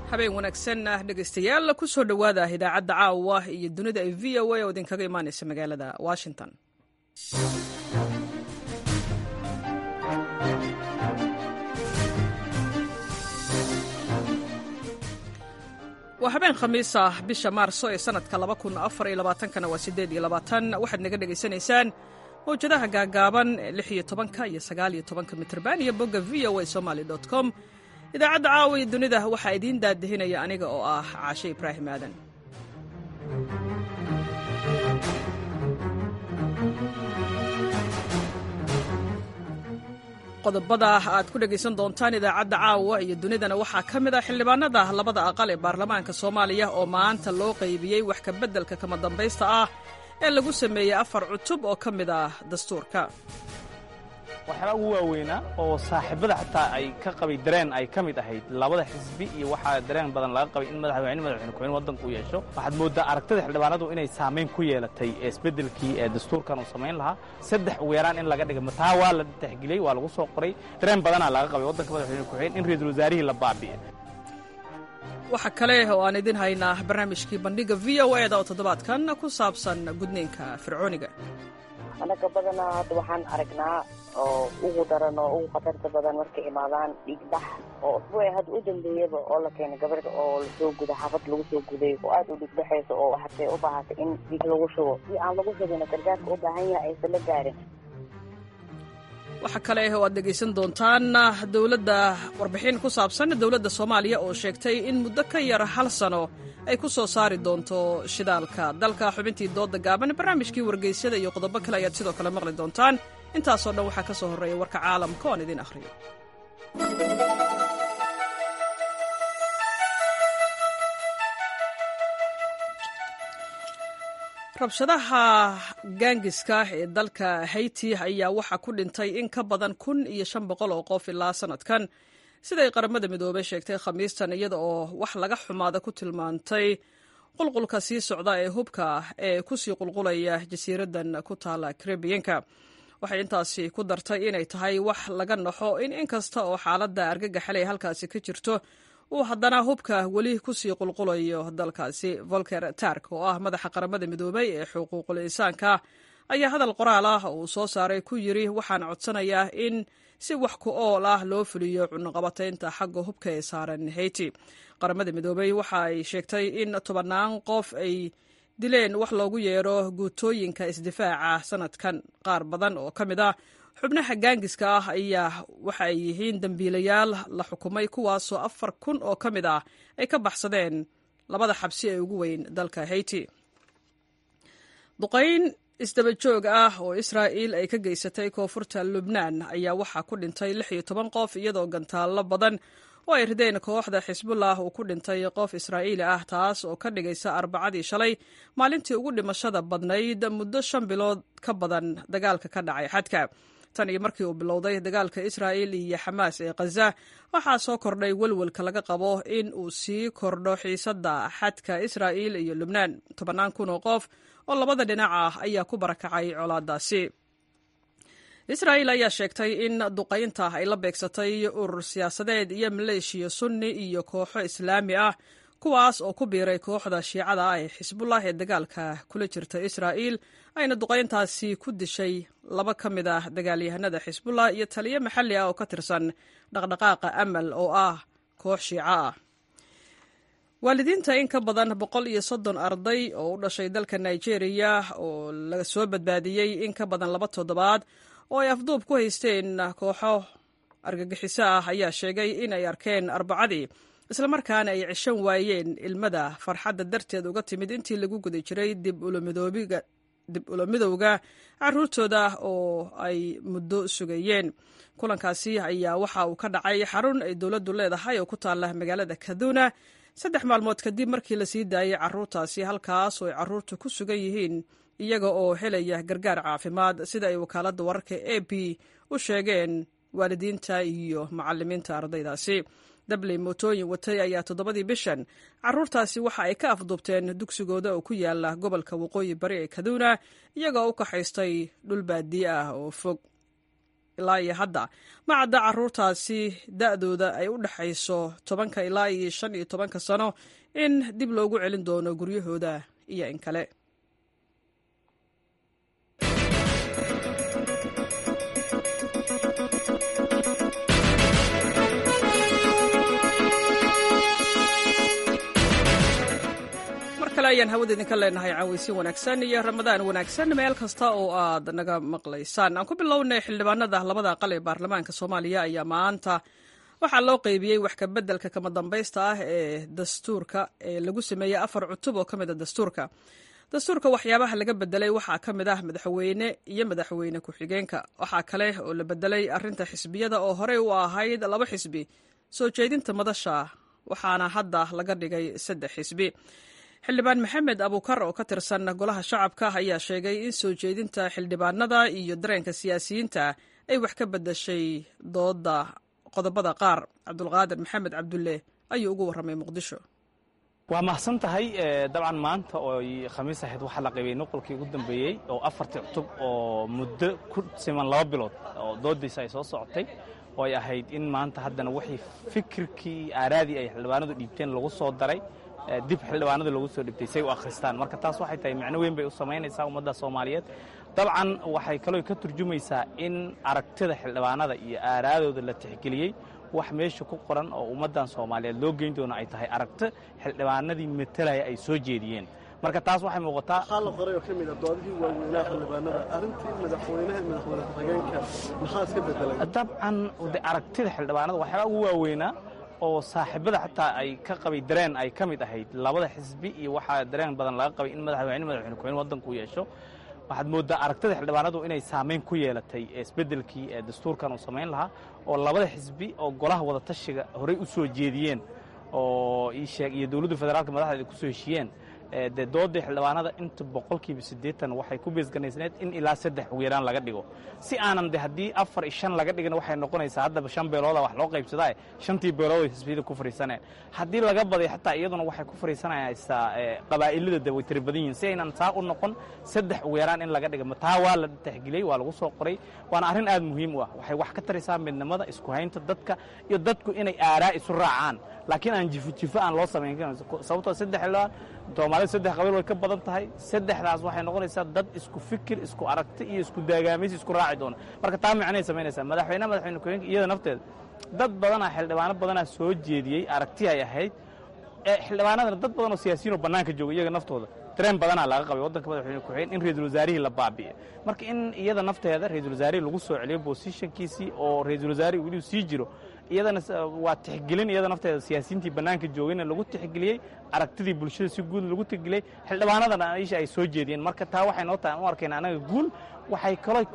habeen wanaagsan dhegaystayaal ku soo dhowaada idaacadda caawa iyo dunida ee v o a oo idinkaga imaanaysa magaalada washington. waa habeen khamiis ah bisha maarso ee sanadka 2024 waa 8 waxaad naga dhegaysanaysaan mawjadaha gaagaaban ee 16 iyo 19 mitirban iyo bogga voasomali.com. idaacadda caawa iyo dunida waxaa idiin daadahinaya aniga oo ah caashe ibraahim aadan. qodobada aad ku dhegaysan doontaan idaacadda caawa iyo dunidana waxaa ka mid ah xildhibaanada labada aqal ee baarlamaanka soomaaliya oo maanta loo qaybiyey wax ka beddelka kama dambaysta ah ee lagu sameeyey 4 cutub oo ka mid ah dastuurka. waxyaala ugu waaweynaa oo saaxiibada xataa ay ka qabay dareen ay ka mid ahayd labada xisbi iyo waxaa dareen badan laga qabay in madaxweyne ku-xigeen waddanku u yeesho. waxaad mooddaa aragtida xildhibaanadu inay saamayn ku yeelatay isbeddelkii ee dastuurkan uu samayn lahaa 3 ugu yaraan in laga dhiga mataa waa la tixgeliyey waa lagu soo qoray dareen badanaa laga qabay waddanka madaxweyne ku-xigeen in ra'iisul wasaarihii la baabi'e. waxa kale oo aan idin haynaa barnaamijkii bandhiga v o a da oo toddobaadkan ku saabsan gudniinka fircooniga. anaga badanaa hadda waxaan aragnaa oo ugu daran oo ugu khatarta badan markay imaadaan dhiigbax oo usbuuci hadda u dambeeyaba oo la keenay gabadha oo lasoo guda xaafad lagu soo guday oo aad u dhiigbaxayso oo hatee u baahatay in dhiig lagu shubo si aan lagu shubina gargaarka u baahan yahay aysan la gaarin. waxa kale oo aad dhegaysan doontaan dowladda warbixin ku saabsan dowladda soomaaliya oo sheegtay in muddo ka yar 1 sano ay ku soo saari doonto shidaalka dalka. xubintii dooda gaaban barnaamijkii wargeysyada iyo qodobo kale ayaad sidoo kale maqli doontaan. intaasoo dhan waxaa ka soo horreeya warka caalamka oo aan idin akhriyo. rabshadaha gaangiska ee dalka hayti ayaa waxaa ku dhintay in ka badan 1,500 oo qof ilaa sanadkan, siday qaramada midoobey sheegtay khamiistan, iyada oo wax laga xumaada ku tilmaantay qulqulka sii socda ee hubka ee kusii qulqulaya jasiiradan ku taala Karibiyanka. waxay intaasi ku dartay inay tahay wax laga naxo in inkasta oo xaaladda argagaxalay halkaasi ka jirto uu haddana hubka weli kusii qulqulayo dalkaasi. Volker Turk oo ah madaxa qaramada midoobey ee xuquuqul insaanka ayaa hadal qoraal ah uu soo saaray ku yiri waxaan codsanayaa in si wax ku ool ah loo fuliyo cunaqabataynta xagga hubka ee saaran Hayti. qaramada midoobey waxa ay sheegtay in 10 qof ay dileen wax loogu yeero guutooyinka isdifaaca sanadkan. qaar badan oo ka mid ah xubnaha gaangiska ah ayaa waxa ay yihiin dambiilayaal la xukumay, kuwaasoo 4,000 oo ka mid ah ay ka baxsadeen 2 xabsi ee ugu weyn dalka Hayti. duqayn isdaba joog ah oo Israa'iil ay ka geysatay koonfurta Lubnaan ayaa waxaa ku dhintay 16 qof, iyadoo gantaallo badan oo ay rideen kooxda Xisbullah uu ku dhintay qof Israa'iili ah, taas oo ka dhigaysa Arbacadii shalay maalintii ugu dhimashada badnayd muddo 5 bilood ka badan dagaalka ka dhacay xadka. tan iyo markii uu bilowday dagaalka Israa'iil iyo Xamaas ee Gaza, waxaa soo kordhay walwalka laga qabo in uu sii kordho xiisadda xadka Israa'iil iyo Lubnaan. 10,000 oo qof oo labada dhinac ah ayaa ku barakacay colaadaasi. Israa'iil ayaa sheegtay in duqaynta ay la beegsatay urur siyaasadeed iyo maleeshiya sunni iyo kooxo islaami ah, kuwaas oo ku biiray kooxda shiicada ah ee Xisbullah ee dagaalka kula jirta Israa'iil, ayna duqayntaasi ku dishay 2 ka mid ah dagaalyahanada Xisbullah iyo taliye maxalli ah oo ka tirsan dhaqdhaqaaqa Amal oo ah koox shiico ah. waalidiinta in ka badan 130 arday oo u dhashay dalka Nigeria oo laga soo badbaadiyey in ka badan 2 toddobaad oo ay afduub ku haysteen kooxo argagixiso ah ayaa sheegay in ay arkeen Arbacadii, isla markaana ay cishan waayeen ilmada farxadda darteed uga timid intii lagu guda jiray dib ula midowga carruurtooda oo ay muddo sugayeen. kulankaasi ayaa waxa uu ka dhacay xarun ay dowladdu leedahay oo ku taala magaalada Kaduna 3 maalmood kadib markii la sii daayay carruurtaasi, halkaas oo ay carruurtu ku sugan yihiin iyaga oo helaya gargaar caafimaad, sida ay wakaaladda wararka AP u sheegeen waalidiinta iyo macallimiinta ardaydaasi. dabley mootooyin watay ayaa 7 bishan carruurtaasi waxa ay ka afduubteen dugsigooda oo ku yaala gobolka waqooyi bari ee Kaduna, iyagoo u kaxaystay dhul baadiye ah oo fog. ilaa iyo hadda ma cadda carruurtaasi da'dooda ay u dhexayso 10 ilaa iyo 15 sano in dib loogu celin doono guryahooda iyo in kale. ayaan hawada idinka leenahay caawaysin wanaagsan iyo ramadaan wanaagsan meel kasta oo aad naga maqlaysaan. aan ku bilownay xildhibaanada labada aqal ee baarlamaanka Soomaaliya ayaa maanta waxaa loo qaybiyey wax ka beddelka kama dambaysta ah ee dastuurka ee lagu sameeyey 4 cutub oo ka mid ah dastuurka waxyaabaha laga bedelay waxaa ka mid ah madaxweyne iyo madaxweyne ku-xigeenka. waxaa kale oo la bedelay arrinta xisbiyada oo horey u ahayd 2 xisbi soo jeedinta madasha waxaana hadda laga dhigay 3 xisbi. xildhibaan maxamed abuukar oo ka tirsan golaha shacabka ayaa sheegay in soo jeedinta xildhibaanada iyo dareenka siyaasiyiinta ay wax ka bedeshay dooda qodobada qaar. cabdulqaadir maxamed cabdulle ayuu ugu warramay muqdisho. waa mahadsan tahay. dabcan maanta oo khamiis ahayd waxaa la qaybiyey nuqulkii ugu dambeeyey oo 4 cutub oo muddo ku siman 2 bilood oo doodiisa ay soo socotay oo ay ahayd in maanta haddana wixii fikirkii aaraadii ay xildhibaanadu dhiibteen lagu soo daray dib xildhibaanada lagu soo dhibtay say u akhristaan. marka taas waxay tahay macno weyn bay u samaynaysaa ummadda Soomaaliyeed. dabcan waxay kaloo ka turjumaysaa in aragtida xildhibaanada iyo aaraadooda la tixgeliyey wax meesha ku qoran oo ummaddan Soomaaliyeed loo geyn doono ay tahay aragti xildhibaanadii metelaya ay soo jeediyeen. marka taas waxay muuqataa xal qoray oo kamid ah doodihii waaweynaa xildhibaanada arrintii madaxweynaha ku-xigeenka maxaa iska bedelay. dabcan aragtida xildhibaanada waxyaaba ugu waaweynaa oo saaxiibada xataa ay ka qabay dareen ay ka mid ahayd 2 xisbi iyo waxaa dareen badan laga qabay in madaxweyne ku-xigeen waddanku yeesho. waxaad moodaa aragtida xildhibaanadu inay saameyn ku yeelatay isbeddelkii dastuurkan uu samayn lahaa oo 2 xisbi oo golaha wada tashiga horey u soo jeediyeen oo iyo dawladda federaalka madaxdeeda ku soo heshiiyeen. doodii xildhibaanada inta 80% waxay ku beesganaysneed in ilaa 3 ugu yaraan laga dhigo si aanan haddii 4 iyo 5 laga dhigin waxay noqonaysaa haddaba 5 beelooda wax loo qaybsadaa 5tii beelood ay xisbiyada ku fariisaneen. haddii laga baday xataa iyaduna waxay ku fariisanaysaa qabaa'ilada way tiri badan yihiin si aynan taa u noqon 3 ugu yaraan in laga dhigo. taa waa la tixgeliyey waa lagu soo qoray waana arrin aad muhiim u ah. waxay wax ka taraysaa midnimada isku haynta dadka iyo dadku inay aaraa isu raacaan laakiin aan jifo aan loo samayn karin sababtoo 3 xildhibaan Soomaaliya 3 qabiil way ka badan tahay. 3daas waxay noqonaysaa dad isku fikir isku aragti iyo isku daagaamaysi isku raaci doona. marka taa macnay samaynaysaa madaxweyne ku-xigeenka iyada nafteeda dad badan xildhibaano badan soo jeediyey aragti ay ahayd xildhibaanadana dad badan oo siyaasiyiin oo banaanka jooga iyaga naftooda dareen badan laga qabay waddanka madaxweyne ku-xigeen in ra'iisul wasaarihii la baabi'e. marka in iyada nafteeda ra'iisul wasaarihii lagu soo celiyo positionkiisii oo ra'iisul wasaarihi weli sii jiro iyadana waa tixgelin iyada nafteeda siyaasiyiintii banaanka joogayna lagu tixgeliyey aragtidii bulshada si guud lagu tixgeliyey xildhibaanadana isha ay soo jeediyeen. marka taa waxay noo tahay u arkayna anaga guul waxay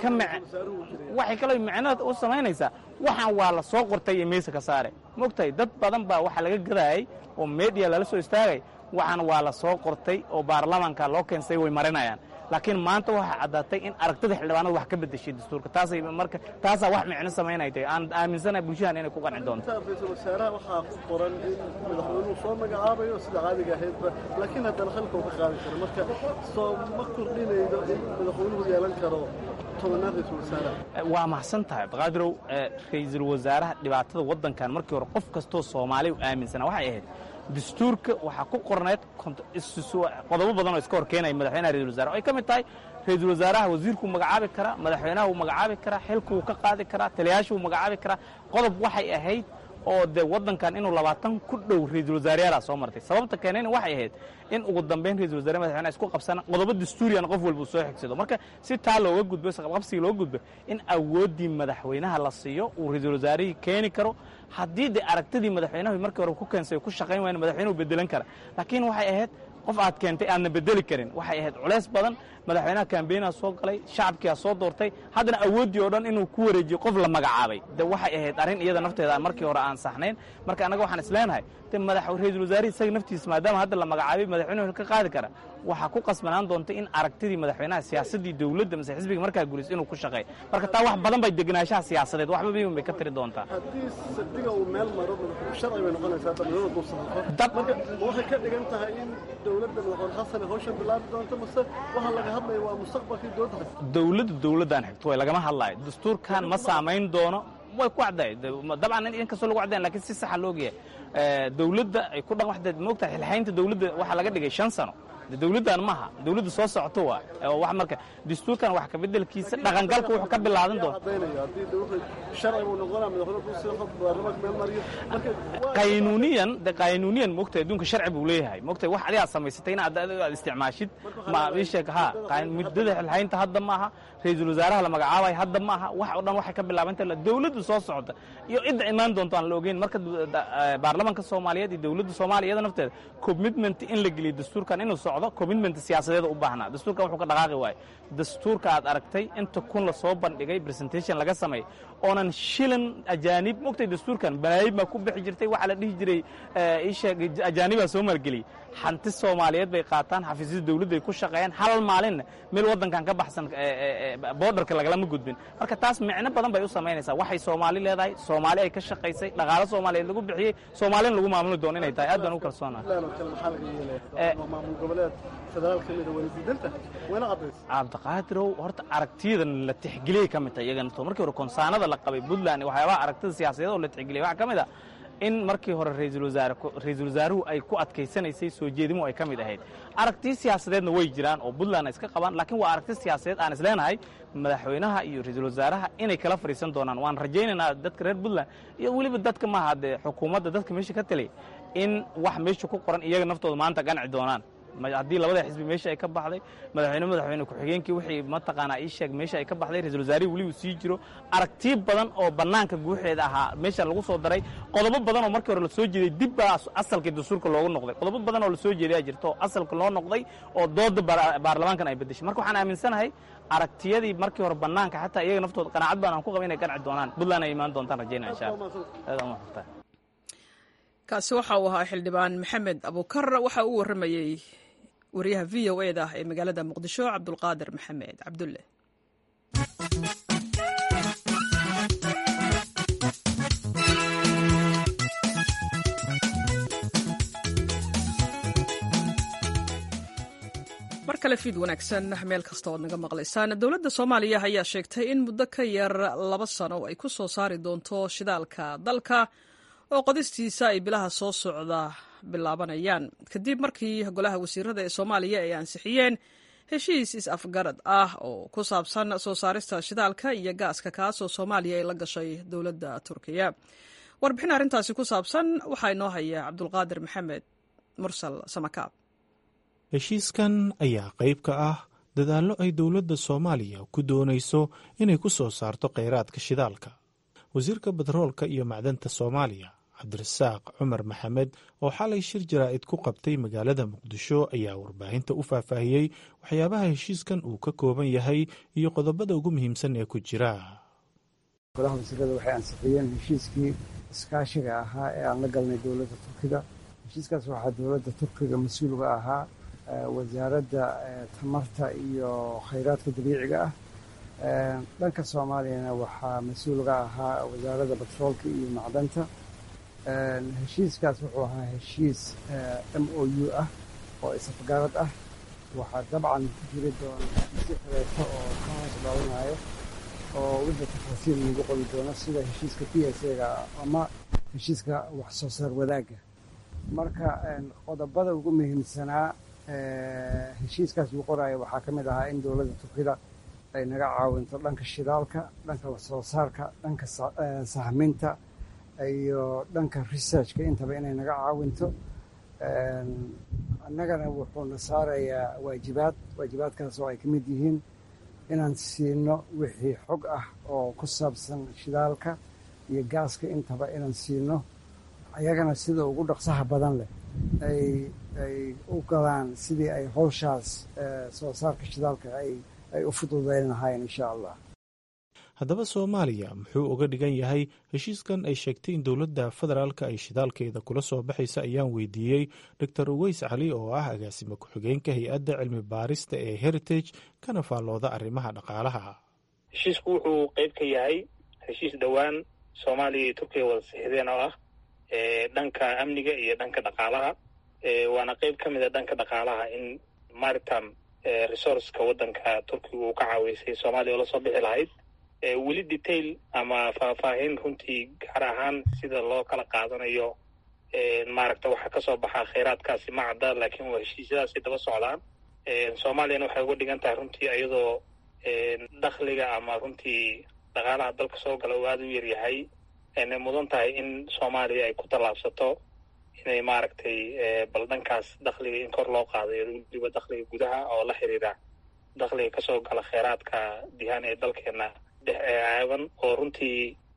kaloo macnaheed u samaynaysaa waxaan waa la soo qortay iyo meesa ka saare mogtahay dad badan baa waxa laga gadayay oo media lala soo istaagay waxaan waa la soo qortay oo baarlamaanka loo keensay way marinayaan laakiin maanta waxa caddaatay in aragtida xildhibaanadu wax ka bedeshay dastuurka taasaa wax micno samaynaytay aan aaminsanahay bulshadan inay ku qanci doonto. ra'iisul wasaaraha waxaa ku qoran in madaxweynuhu soo magacaabayo sida caadiga ahaydba laakiin haddana xilka uu ka qaadi karo marka soo ma kordhinaydo in madaxweynuhu yeelan karo tobanaad ra'iisul wasaaraha. waa mahadsan tahay Abdiqaadirow. ra'iisul wasaaraha dhibaatada waddankan markii hore qof kastoo Soomaali u aaminsanaa waxay ahayd dastuurka waxaa ku qorneed qodobo badan oo iska hor keenaya madaxweynaha ra'iisul wasaaraha ay ka mid tahay ra'iisul wasaaraha wasiirku magacaabi karaa madaxweynaha uu magacaabi karaa xilku uu ka qaadi karaa taliyaashu uu magacaabi karaa qodob waxay ahayd oo de waddankan inuu 20 ku dhow ra'iisul wasaarayaal soo martay sababta keenayna waxay ahayd in ugu dambeyn ra'iisul wasaare madaxweynaha isku qabsana qodobo dastuuriyan qof walba soo xigsado marka si taa looga gudbo qabsiga looga gudbo in awoodii madaxweynaha la siiyo uu ra'iisul wasaarihi keeni karo haddii de aragtidii madaxweynaha markii hore ku keensay ku shaqayn waayeen madaxweynuhu bedelan kara laakiin waxay ahayd qof aad keentay aadna bedeli karin waxay ahayd culays badan madaxweynaha kaambeynaa soo galay shacabkiyaa soo doortay haddana awooddii oo dhan inuu ku wareejiyo qof la magacaabay de waxay ahayd arrin iyada nafteeda markii hore aan saxnayn marka annaga waxaan isleenahay de ra'iisul wasaarihi isaga naftiisa maadaama hadda la magacaabay madaxweynuhu ka qaadi kara waxaa ku qasbanaan doonta in aragtidii madaxweynaha siyaasadii dawladda mise xisbiga markaa guulaysto inuu ku shaqeeyo marka taa wax badan bay degenaanshaha siyaasadeed waxba weyn bay ka tiri doontaa. haddii sadiga uu meel maro sharci bay noqonaysaa dowladda dul saxo marka waxay ka dhigan tahay in dowladda madaxweyne xasan hawshan bilaabi doonto mase waxa laga hadlaya waa mustaqbalkii dowladdan xigto way lagama hadlaayo dastuurkan ma saamayn doono way ku caddaay dabcan in kastoo lagu caddayn laakiin si saxa loo geeyay dowladda ay ku dhan waxdeed moogtahay xilxaynta dowladda waxaa laga dhigay 5 sano dowladdan maaha dowladda soo socoto waa wax marka dastuurkan wax ka bedelkiisa dhaqangalka wuxuu ka bilaadan doona qaynuuniyan moogtahay adduunka sharci buu leeyahay moogtahay wax adigaa samaysatay inaad isticmaashid ma isheeg muddada xilxaynta hadda maaha ra'iisul wasaaraha la magacaabayo hadda maaha wax oo dhan waxay ka bilaabantahay dowladda soo socota iyo cidda imaan doonto aan la ogeyn marka baarlamaanka Soomaaliyeed iyo dowladda Soomaaliyeed nafteeda commitment in la geliyo dastuurkan inuu socdo commitment siyaasadeed u baahnaa dastuurkan wuxuu ka dhaqaaqi waayay dastuurka aad aragtay inta kun la soo bandhigay presentation laga sameeyay oonan shilin ajaanib moogtay dastuurkan balaayib ma ku bixi jirtay waxa la dhihi jiray ajaaniba soo maalgeliyay hanti Soomaaliyeed bay qaataan xafiisyada dawladda ay ku shaqeeyaan hal maalin meel wadankan ka baxsan borderka lagama gudbin marka taas micno badan bay u sameynaysaa waxay Soomaali leedahay Soomaali ay ka shaqeysay dhaqaale Soomaaliyeed lagu bixiyay Soomaaliland lagu maamuli doono inay tahay aad baan u kalsoonahay maamul goboleed federaalka mid wasiirada wayna qadeys Cabdiqaadirow horta aragtiyadan la tixgeliyay kamid tahay iyagana markii hore konsaanada la qabay Puntland waxyaaba aragtida siyaasadeed oo la tixgeliyay waxa kamid ah in markii hore ra'iisul wasaaruhu ay ku adkaysanaysay soo jeedimo ay kamid ahayd aragti siyaasadeedna way jiraan oo Puntland iska qabaan laakiin waa aragti siyaasadeed aan isleenahay madaxweynaha iyo ra'iisul wasaaraha inay kala fariisan doonaan waan rajaynaynaa dadka reer Puntland iyo waliba dadka ma hade xukuumadda dadka meesha ka talay in wax meesha ku qoran iyaga naftooda maanta ganci doonaan haddii labada xisbi meesha ay ka baxday madaxweyne ku-xigeenkii wixii mataqaanaa ii sheeg meesha ay ka baxday ra'iisul wasaarihi weli uu sii jiro aragti badan oo bannaanka guuxeeda ahaa meesha lagu soo daray qodobo badan oo markii hore la soo jeeday dib baa asalkii dastuurka loogu noqday qodobo badan oo la soo jeeday jirto oo asalka loo noqday oo dooda baarlamaankan ay bedeshay marka waxaan aaminsanahay aragtiyadii markii hore bannaanka xataa iyaga naftooda qanaacad baan aan ku qabay inay ganci doonaan Puntland ay imaan doontaan rajaynaa insha Allah kaasi waxa uu ahaa xildhibaan Maxamed Abukar waxa uu waramayay wariyaha VOA ee magaalada Muqdisho Cabdulqaadir Maxamed Cabdulle markale fiid wanaagsan meel kasta oo naga maqlaysaan dawladda Soomaaliya ayaa sheegtay in muddo ka yar 2 sano ay ku soo saari doonto shidaalka dalka oo qodistiisa ay bilaha soo socda bilaabanayaan kadib markii golaha wasiirada ee Soomaaliya ay ansixiyeen heshiis is-afgarad ah oo ku saabsan soo saarista shidaalka iyo gaaska kaas oo Soomaaliya ay la gashay dawladda Turkiya warbixin arrintaasi ku saabsan waxa inoo haya Cabdulqaadir Maxamed Mursal Samakaab heshiiskan ayaa qayb ka ah dadaallo ay dawladda Soomaaliya ku doonayso inay ku soo saarto kheyraadka shidaalka wasiirka batroolka iyo macdanta Soomaaliya Cabdirasaaq Cumar Maxamed oo xalay shir jaraa'id ku qabtay magaalada Muqdisho ayaa warbaahinta u faahfaahiyay waxyaabaha heshiiskan uu ka kooban yahay iyo qodobada ugu muhiimsan ee ku jira. Golaha wasiirada waxay ansixiyeen heshiiskii iskaashiga ahaa ee aan la galnay dowladda Turkiga. Heshiiskaas waxaa dowladda Turkiga mas'uul uga ahaa wasaaradda tamarta iyo kheyraadka dabiiciga ah. Dhanka Soomaaliyana waxaa mas'uul uga ahaa wasaaradda batroolka iyo macdanta. Heshiiskaas wuxuu ahaa heshiis MOU ah oo is-afgarad ah. waxaa dabcan ku jiri doona heshiisyo kaleeto oo ka hoos dhaawanayo oo wixii tafaasiil lagu qori doono sida heshiiska PSA-ga ama heshiiska wax soo saar wadaagga. Marka qodobada ugu muhiimsanaa heshiiskaas lagu qoraayo waxaa ka mid ahaa in dowladda Turkiga ay naga caawinto dhanka shidaalka, dhanka wax soo saarka, dhanka sahminta iyo dhanka researchka intaba inay naga caawinto. annagana wuxuuna saarayaa waajibaadkaas oo ay ka mid yihiin inaan siino wixii xog ah oo ku saabsan shidaalka iyo gaaska intaba inaan siino ayagana sida ugu dhaqsaha badan leh ay u galaan sidii ay howshaas soo saarka shidaalka ay u fududayn lahaayeen insha allah. haddaba Soomaaliya muxuu uga dhigan yahay heshiiskan ay sheegtay in dowladda federaalka ay shidaalkeeda kula soo baxaysa ayaan weydiiyey Dr. Uways Cali oo ah agaasima ku-xigeenka hay-adda cilmi baarista ee Heritage kana faallooda arrimaha dhaqaalaha. heshiisku wuxuu qayb ka yahay heshiis dhowaan Soomaaliya iyo Turkiga wada saxiixdeen oo ah dhanka amniga iyo dhanka dhaqaalaha waana qayb ka mid ah dhanka dhaqaalaha in maritime resourceka waddanka turkiga uu ka caawisay soomaaliya oo lasoo bixi lahayd. weli detail ama faahfaahin runtii gaar ahaan sida loo kala qaadanayo maaragta waxaa kasoo baxaa kheyraadkaasi ma cadda, laakiin waa heshiisyadaasay daba socdaan. soomaaliyana waxay uga dhigan tahay runtii iyadoo dakhliga ama runtii dhaqaalaha dalka soo gala uu aada u yaryahay, inay mudan tahay in soomaaliya ay ku tallaabsato inay maaragtay bal dhankaas dakhliga in kor loo qaadayo, weliba dakhliga gudaha oo la xiriira dakhliga kasoo gala kheyraadka dihaan ee dalkeena dhex caaban oo runtii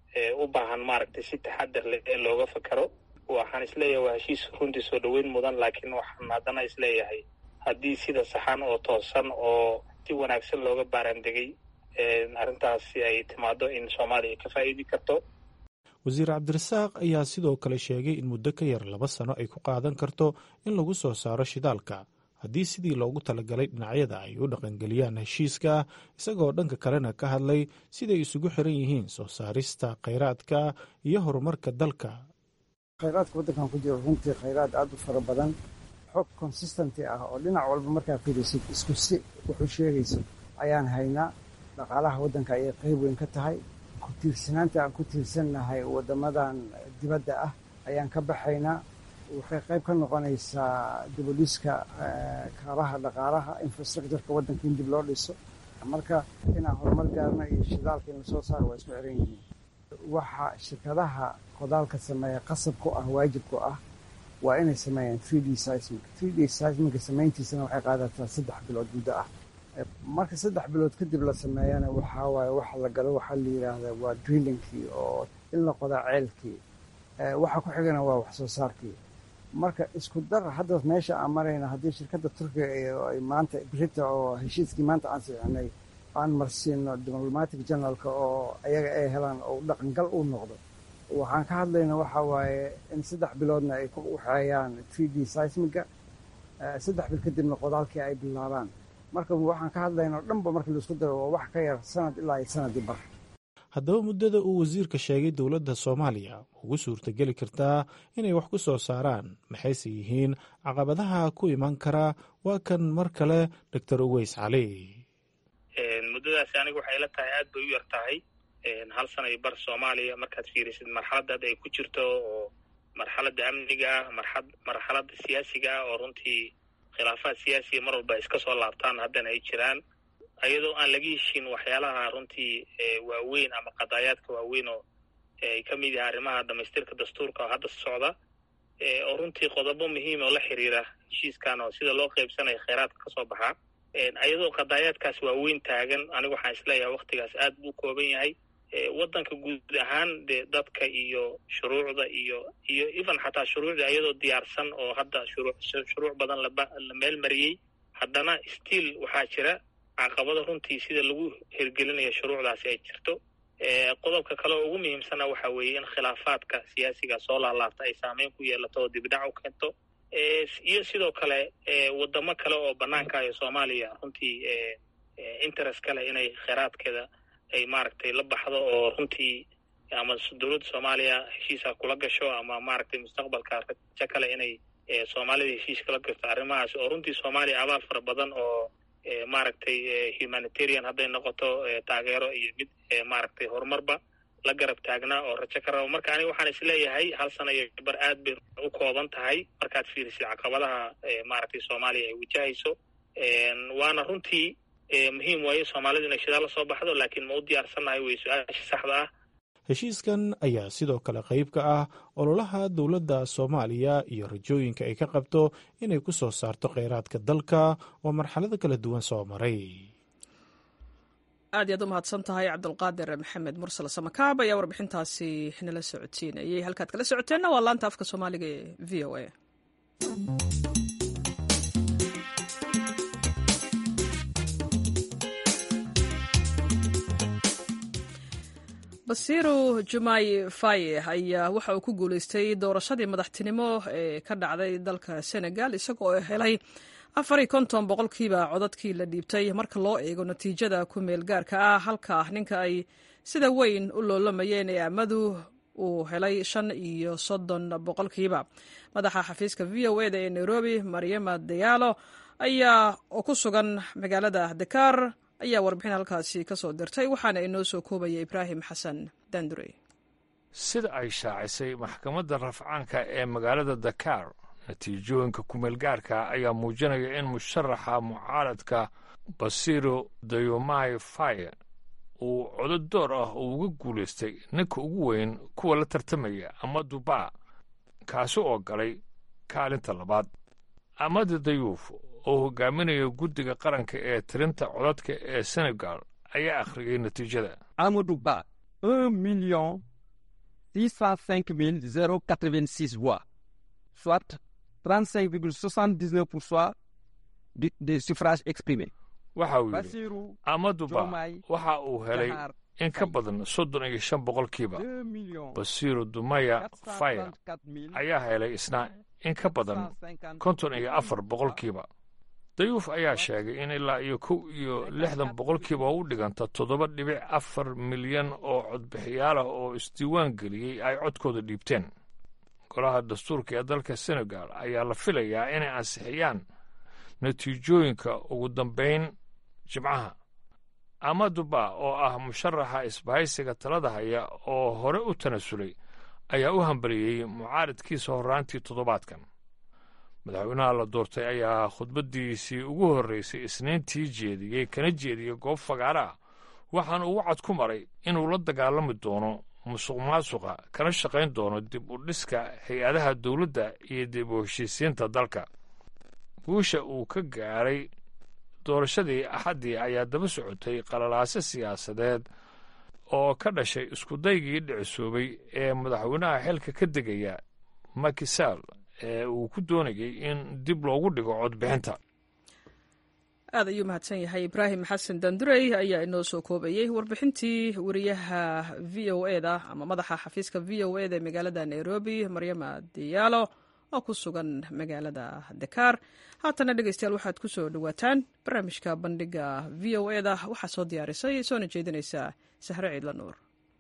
u baahan maaragtay si taxadar leh in looga fakaro. waxaan isleeyahay waa heshiis runtii soo dhaweyn mudan, laakiin waxaan haddana isleeyahay haddii sida saxan oo toosan oo si wanaagsan looga baaraandegay arrintaasi ay timaado in soomaaliya ay ka faa'iidi karto. wasiir cabdirasaaq ayaa sidoo kale sheegay in muddo ka yar 2 sano ay ku qaadan karto in lagu soo saaro shidaalka haddii sidii loogu talagalay dhinacyada ay u dhaqangeliyaan heshiiska, isagoo dhanka kalena ka hadlay siday isugu xiran yihiin soo saarista kheyraadka iyo horumarka dalka. kheyraadka waddankan ku jiro runtii kheyraad aada u fara badan, xog consistenty ah oo dhinac walba markaa fiirisid isku si wuxuu sheegayso ayaan haynaa. dhaqaalaha waddanka ayay qayb weyn ka tahay. ku tiirsanaanta aan ku tiirsannahay waddamadan dibadda ah ayaan ka baxaynaa. waxay qayb ka noqonaysaa dibudhiska kaabaha dhaqaalaha, infrastructureka waddanka in dib loo dhiso. marka inaan horumar gaarno iyo shidaalka in lasoo saaro waa isku xiran yihiin. waxa shirkadaha qodaalka sameeya qasab ku ah, waajib ku ah, waa inay sameeyaan 3D seismic. 3D seismica samayntiisana waxay qaadataa 3 bilood muddo ah. marka 3 bilood kadib la sameeyana waxaa waaye waxa la galo waxaa la yidhaahdaa waa drillingkii oo in la qodaa ceelkii. waxa ku xigana waa wax soo saarkii. marka isku dar hadda meesha aan marayna haddii shirkadda turkiga ay maanta brita oo heshiiskii maanta aan sixinay aan marsiino diplomatic generalka oo ayaga ay helaan oo dhaqangal uu noqdo, waxaan ka hadlayna waxa waaye in 3 biloodna ay ku waxeeyaan 3D seismiga, 3 bil kadibna qodaalkii ay bilaabaan. marka waxaan ka hadlayna dhanba markii laisku daro waa wax ka yar sanad ilaa iyo sanadii bar. haddaba muddada uu wasiirka sheegay dowladda soomaaliya ugu suurtageli kartaa inay wax ku soo saaraan maxayse yihiin caqabadaha ku iman kara? waa kan mar kale doctor uweys cali. muddadaasi aniga waxay la tahay aad bay u yar tahay. 1 sano iyo bar soomaaliya markaad fiirisid marxaladda hadda ay ku jirto oo marxaladda amniga ah, marxaladda siyaasiga ah oo runtii khilaafaad siyaasiya mar walba iska soo laabtaan haddana ay jiraan, ayadoo aan laga heshin waxyaalaha runtii waaweyn ama qadaayaadka waaweyn oo ay ka mid yahay arrimaha dhamaystirka dastuurka oo hadda socda, oo runtii qodobo muhiim oo la xiriira heshiiskan oo sida loo qaybsanayo kheyraadka kasoo baxaa. ayadoo qadaayaadkaas waaweyn taagan, anigu waxaan isleeyahay waktigaas aad buu kooban yahay. waddanka guud ahaan dee dadka iyo shuruucda iyo even xataa shuruucda ayadoo diyaarsan oo hadda shuruuc badan la meel mariyey, haddana still waxaa jira caqabada runtii sida lagu hirgelinayo shuruucdaasi ay jirto. qodobka kale oo ugu muhiimsana waxa weeye in khilaafaadka siyaasiga soo laalaabta ay saameyn ku yeelato oo dibdhac u keento, iyo sidoo kale wadamo kale oo banaanka iyo soomaaliya runtii interest kale inay kheyraadkeeda ay maaragtay la baxdo oo runtii ama dowladda soomaaliya heshiisa kula gasho ama maaragtay mustaqbalka rajo kale inay soomaalida heshiis kala gasto arrimahaas oo runtii soomaaliya abaal fara badan oo maaragtay humanitarian hadday noqoto taageero iyo mid maaragtay horumarba la garab taagnaa oo rajo ka rabo. marka aniga waxaan isleeyahay 1 sano iyo bar aad bay u kooban tahay markaad fiirisid caqabadaha maaragtay soomaaliya ay wajahayso. waana runtii muhiim waaye soomaalida inay shidaal la soo baxdo, laakiin ma u diyaarsannahay way su-aasha saxda ah. heshiiskan ayaa sidoo kale qayb ka ah ololaha dowladda soomaaliya iyo rajooyinka ay ka qabto inay ku soo saarto kheyraadka dalka oo marxalado kala duwan soo maray. aad iyaad u mahadsan tahay cabdulqaadir maxamed mursal samakaab ayaa warbixintaasi nala socodsiinayay. halkaad kala socoteenna waa laanta afka soomaaliga ee v o a. basiru jumay faye ayaa waxa uu ku guuleystay doorashadii madaxtinimo ee ka dhacday dalka senegal, isagoo helay 54 boqolkiiba codadkii la dhiibtay marka loo eego natiijada ku meel gaarka ah, halka ninka ay sida weyn u loolamayeen ee amadu uu helay 35 boqolkiiba. madaxa xafiiska v o eda ee nairobi maryama dayaalo ayaa oo ku sugan magaalada dakar ayaa warbixin halkaasi ka soo dirtay waxaana inoo soo koobaya ibraahim xasan dandure. sida ay shaacisay maxkamadda rafcaanka ee magaalada dakar natiijooyinka kumeelgaarka ayaa muujinaya in musharaxa mucaaradka basiro diomaye faye uu codod door ah oo uga guulaystay ninka ugu weyn kuwa la tartamaya amadu ba kaasi oo galay kaalinta labaad. amadi dayuuf oo hogaaminaya guddiga qaranka ee tirinta codadka ee senegal ayaa akhriyey natiijada. Amadou Ba 1,605,086 voix, soit 35,79% des suffrages exprimés. waxa uu yidhi amadu ba waxa uu helay in ka badan 35%. basiiro dumaya faye ayaa helay isna in ka badan 54%. dayuuf ayaa sheegay in ilaa iyo 61% u dhiganta 7.4 milyan oo codbixiyaal ah oo isdiiwaan geliyey ay codkooda dhiibteen. golaha dastuurka ee dalka senegal ayaa la filayaa inay ansixiyaan natiijooyinka ugu dambayn jimcaha. amadu ba oo ah musharaxa isbahaysiga talada haya oo hore u tanasulay ayaa u hambaliyey mucaaradkiisa horraantii toddobaadkan. madaxweynaha la doortay ayaa khudbaddiisii ugu horraysay isniintii jeediyey kana jeediyey goob fagaara ah waxaana ugu cad ku maray inuu la dagaalami doono musuq maasuqa kana shaqayn doono dib u dhiska hay-adaha dowladda iyo dib u heshiisiinta dalka. guusha uu ka gaaray doorashadii axaddii ayaa daba socotay qalalaase siyaasadeed oo ka dhashay iskudaygii dhicisoobay ee madaxweynaha xilka ka degaya Macky Sall ee uu ku doonayay in dib loogu dhigo codbixinta. aad ayuu mahadsan yahay ibraahim xasan dandurey ayaa inoo soo koobayey warbixintii wariyaha v o eda ama madaxa xafiiska v o eda ee magaalada nairobi maryama diyaalo oo ku sugan magaalada dakar. haatana dhegeystayaal waxaad ku soo dhowaataan barnaamijka bandhiga v o eda waxaa soo diyaarisay soona jeedinaysa sahre ciidla nuur.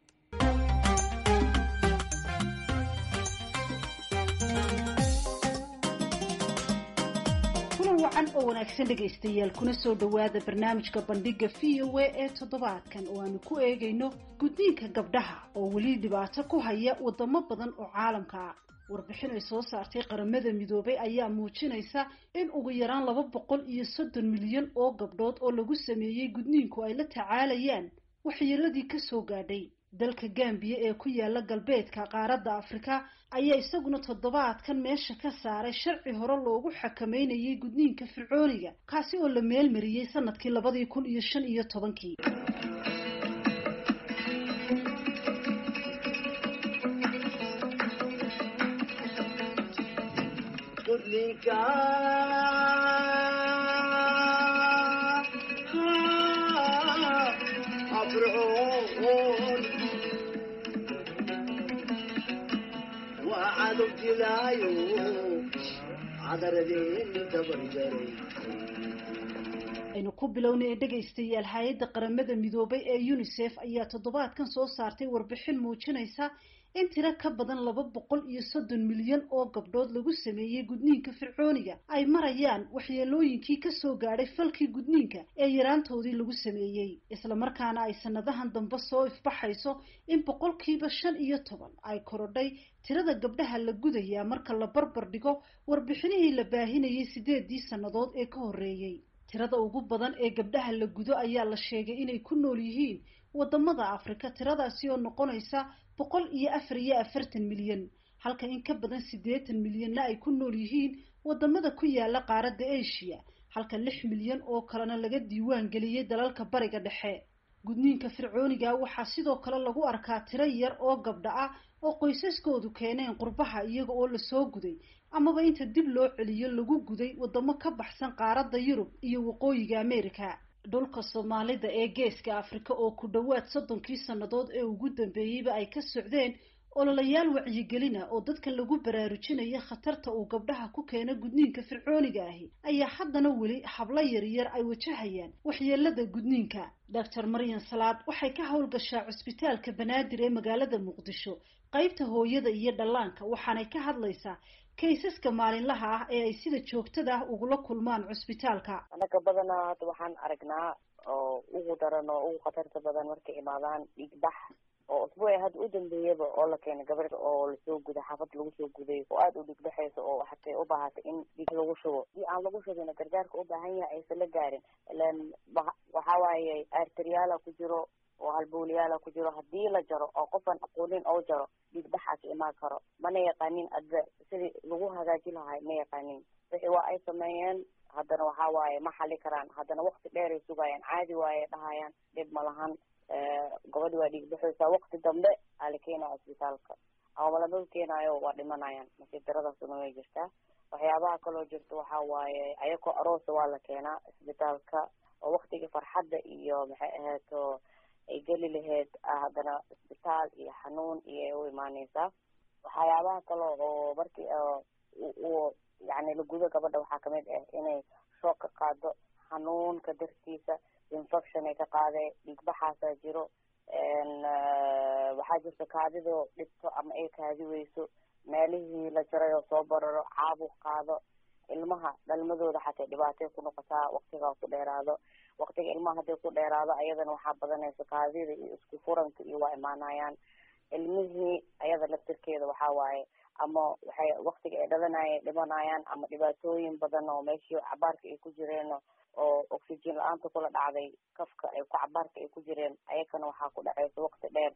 wacan oo wanaagsan dhegaystayaal kuna soo dhowaada barnaamijka bandhiga v o a ee toddobaadkan oo aanu ku eegayno gudniinka gabdhaha oo weli dhibaato ku haya wadamo badan oo caalamka ah. warbixin ay soo saartay qaramada midoobay ayaa muujinaysa in ugu yaraan 230 milyan oo gabdhood oo lagu sameeyey gudniinku ay la tacaalayaan waxyeeladii ka soo gaadhay. dalka Gambia ee ku yaala galbeedka qaaradda Afrika ayaa isaguna toddobaadkan meesha ka saaray sharci hore loogu xakameynayay gudniinka fircooniga kaasi oo la meel mariyay sanadkii 2015. aynu ku bilownay dhegaystayaal hay'adda qaramada midoobay ee UNICEF ayaa toddobaadkan soo saartay warbixin muujinaysa in tiro ka badan 230 milyan oo gabdhood lagu sameeyey gudniinka fircooniga ay marayaan waxyeelooyinkii ka soo gaadhay falkii gudniinka ee yaraantoodii lagu sameeyey isla markaana ay sanadahan dambe soo ifbaxayso in 15% ay korodhay tirada gabdhaha la gudaya marka la barbar dhigo warbixinihii la baahinayay 8 sanadood ee ka horeeyay. tirada ugu badan ee gabdhaha la gudo ayaa la sheegay inay ku nool yihiin wadamada Afrika, tiradaasi oo noqonaysa 144 milyan, halka in ka badan 80 milyanna ay ku nool yihiin wadamada ku yaala qaaradda Asia, halka 6 milyan oo kalena laga diiwaan geliyay dalalka bariga dhexe. gudniinka fircooniga waxaa sidoo kale lagu arkaa tiro yar oo gabdha ah oo qoysaskoodu keeneen qurbaha iyaga oo la soo guday amaba inta dib loo celiyo lagu guday wadamo ka baxsan qaaradda Yurub iyo waqooyiga Ameerika. dhulka Soomaalida ee geeska Afrika oo ku dhawaad 30 sanadood ee ugu dambeeyayba ay ka socdeen ololayaal wacyigelina oo dadka lagu baraarujinayo khatarta uu gabdhaha ku keeno gudniinka fircooniga ahi ayaa haddana weli habla yaryar ay wajahayaan waxyeelada gudniinka. Dr. Maryan Salaad waxay ka howlgashaa cusbitaalka Banaadir ee magaalada Muqdisho qaybta hooyada iyo dhallaanka waxaanay ka hadlaysaa kaysaska maalinlaha ah ee ay sida joogtada ah ugula kulmaan cusbitaalka. anaga badanaa hadda waxaan aragnaa oo ugu daran oo ugu khatarta badan markay imaadaan dhiigbax oo usbuuci hadda u dambeeyaba oo la keenay gabar oo lasoo guday xaafad lagu soo guday oo aada u dhigbaxayso oo hatay u baahatay in dhiig lagu shubo haddii aan lagu shubina gargaarka u baahan yahay aysan la gaarin ilan waxaa waaye arteriyaala ku jiro oo halbowlayaala ku jiro haddii la jaro oo qofaan aqoonin oo jaro dhiigbaxaa ka imaan karo mana yaqaanin adba sidii lagu hagaaji lahay ma yaqaanin wixii waa ay sameeyeen haddana waxaa waaye ma xali karaan haddana waqti dheer ay sugayaan caadi waaye dhahayaan dhib ma lahan gabadhi waa dhiig baxaysaa waqti dambe aa la keenaya isbitaalka ama lama keenayo waa dhimanayaan nasiib daradaasuna way jirtaa waxyaabaha kaloo jirta waxaa waaye ayakoo aroosa waa la keenaa isbitaalka oo waqtigii farxadda iyo maxay ahaato ay geli lahayd haddana isbitaal iyo xanuun iyo u imaaneysaa waxyaabaha kale oo markii yani lagudo gabadha waxaa kamid ah inay shoog ka qaado xanuunka dartiisa infection ay ka qaadee dhiigbaxaasaa jiro waxaa jirta kaadidoo dhibto ama ay kaadi weyso meelihii la jaray oo soo bararo caabuq qaado ilmaha dhalmadooda xatay dhibaatay ku noqotaa waqtigaa ku dheeraado waqtiga ilmaha hadday ku dheeraado ayadana waxaa badanaysa kaadida iyo isku furanka iyo waa imaanayaan ilmihii ayada laftirkeeda waxaa waaye ama waxay waqtiga ay dhalanaya dhimanayaan ama dhibaatooyin badan oo meeshii cabaarka ay ku jireen oo oxygen la-aanta kula dhacday kafka ay ku cabaarka ay ku jireen ayakana waxaa ku dhacaysa waqti dheer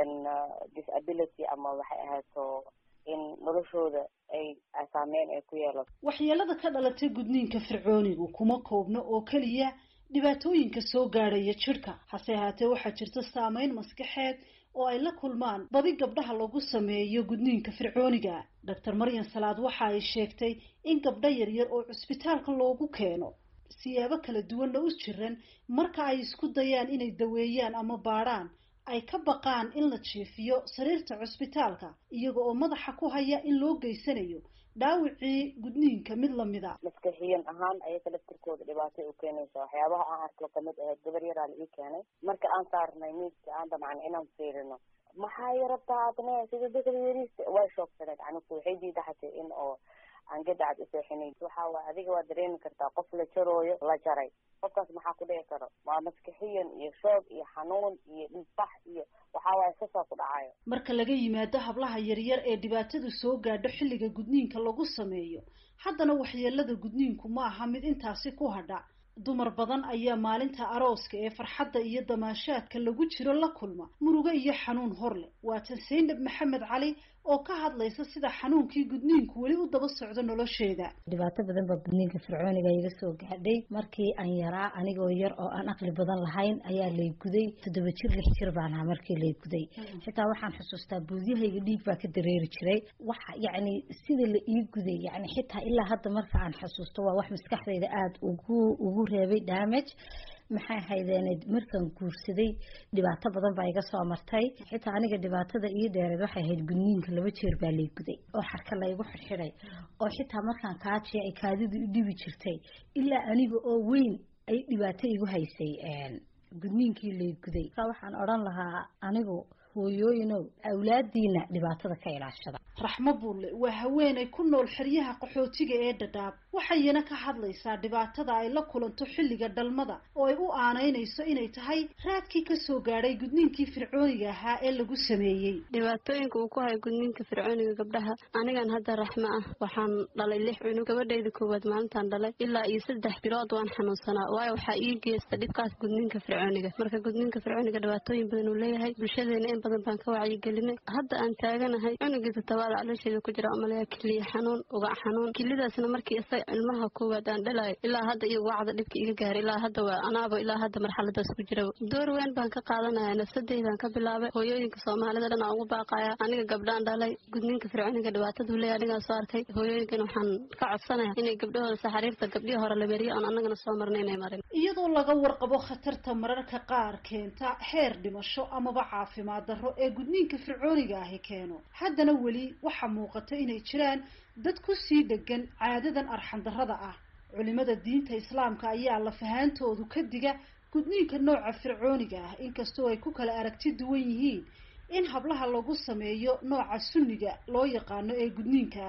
disability ama waxay ahaato in noloshooda ay saameyn ay ku yeelato. waxyeelada ka dhalatay gudniinka fircoonigu kuma koobno oo keliya dhibaatooyinka soo gaadhaya jidhka hase ahaatee waxaa jirta saameyn maskaxeed oo ay la kulmaan badi gabdhaha lagu sameeyo gudniinka fircooniga. Dr. Maryan Salaad waxa ay sheegtay in gabdho yaryar oo cusbitaalka loogu keeno siyaabo kala duwanna u jiran marka ay isku dayaan inay daweeyaan ama baadhaan ay ka baqaan in la jiifiyo sariirta cusbitaalka iyaga oo madaxa ku haya in loo geysanayo dhaawicii gudniinka mid lamida. maskaxiyan ahaan ayaga laftirkooda dhibaatay u keenaysa waxyaabaha aan arko kamid ahayd gabar yaraa la ii keenay marka aan saarnay miidka aan damcan inaan fiirino maxaa yarabtaa adne sida dadka yariista way shoogsaneed anigu waxay diidaxatay in oo aan gadacad u seexinay waxaa waay adiga waa dareemi kartaa qof la jarooyo la jaray qofkaas maxaa ku dhici karo waa maskaxiyan iyo shoog iyo xanuun iyo dhiigbax iyo waxaa waaye sasaa ku dhacayo. marka laga yimaado hablaha yaryar ee dhibaatadu soo gaadho xilliga gudniinka lagu sameeyo haddana waxyeelada gudniinku ma aha mid intaasi ku hadha. dumar badan ayaa maalinta arooska ee farxadda iyo damaashaadka lagu jiro la kulma murugo iyo xanuun hor leh. waa tan Saynab Maxamed Cali oo ka hadlaysa sida xanuunkii gudniinku weli u daba socdo nolosheeda. dhibaato badan baa gudniinka fircooniga iga soo gaadhay markii aan yaraa anigoo yar oo aan aqli badan lahayn ayaa lay guday 7 jir 6 jir baan ahaa markii lay guday. xitaa waxaan xusuustaa buudiyahayga dhiig baa ka dareeri jiray waxa yacni sida la ii guday yacni xitaa ilaa hadda marka aan xusuusto waa wax maskaxdayda aad ugu reebay damage. maxay haydeen markaan guursaday dhibaato badan baa iga soo martay xitaa aniga dhibaatada ii dheereed waxay ahayd gudniinka 2 jeer baa lay guday oo xarka la igu xirxiray oo xitaa markaan kaajiya ay kaadidu u dhibi jirtay ilaa aniga oo weyn ay dhibaato igu haysay gudniinkii lay guday. waxaan odhan lahaa anigu hooyooyinow awlaadiina dhibaatada ka ilaashada. Raxmo Bulle waa haweeney ku nool xeryaha qaxootiga ee Dadaab waxayna ka hadlaysaa dhibaatada ay la kulanto xilliga dhalmada oo ay u aaneynayso inay tahay raadkii ka soo gaadhay gudniinkii fircooniga ahaa ee lagu sameeyay. dhibaatooyinka uu ku hayo gudniinka fircooniga gabdhaha anigan hadda Raxmo ah waxaan dhalay 6 cunug gabadhayda koowaad maalintan dhalay ilaa iyo 3 bilood waan xanuunsanaa waayo waxaa ii geystay dhibkaas gudniinka fircooniga. marka gudniinka fircooniga dhibaatooyin badan uu leeyahay bulshadeena in badan baan ka wacyi gelinay. hadda aan taaganahay cunugiisa tabaala caloosheeda ku jira amalaya kiliya xanuun uga xanuun kilidaasna markii isay ilmaha koowaad aan dhalay ilaa hadda iyo wacda dhibka iga gaaray ilaa hadda waa anaaba ilaa hadda marxaladaas ku jira. door weyn baan ka qaadanayaa nafsadeyda ka bilaabay hooyooyinka Soomaalida dhan ugu baaqaya aniga gabdhaan dhalay gudniinka fircooniga dhibaatada uu leeyahay aniga soo arkay hooyooyinkan waxaan ka codsanayaa inay gabdhahooda saxariirta gabdhihii hore la bariyo aan annagana soo marnay inay marin. iyadoo laga warqabo khatarta mararka qaar keenta heer dhimasho amaba caafimaad darro ee gudniinka fircooniga ahi keeno haddana weli waxa muuqata inay jiraan dad ku sii dhegan caadadan arxan darrada ah. culimada diinta islaamka ayaa la fahaantoodu ka diga gudniinka nooca fircooniga ah inkastoo ay ku kala aragti duwan yihiin in hablaha lagu sameeyo nooca sunniga loo yaqaano ee gudniinka.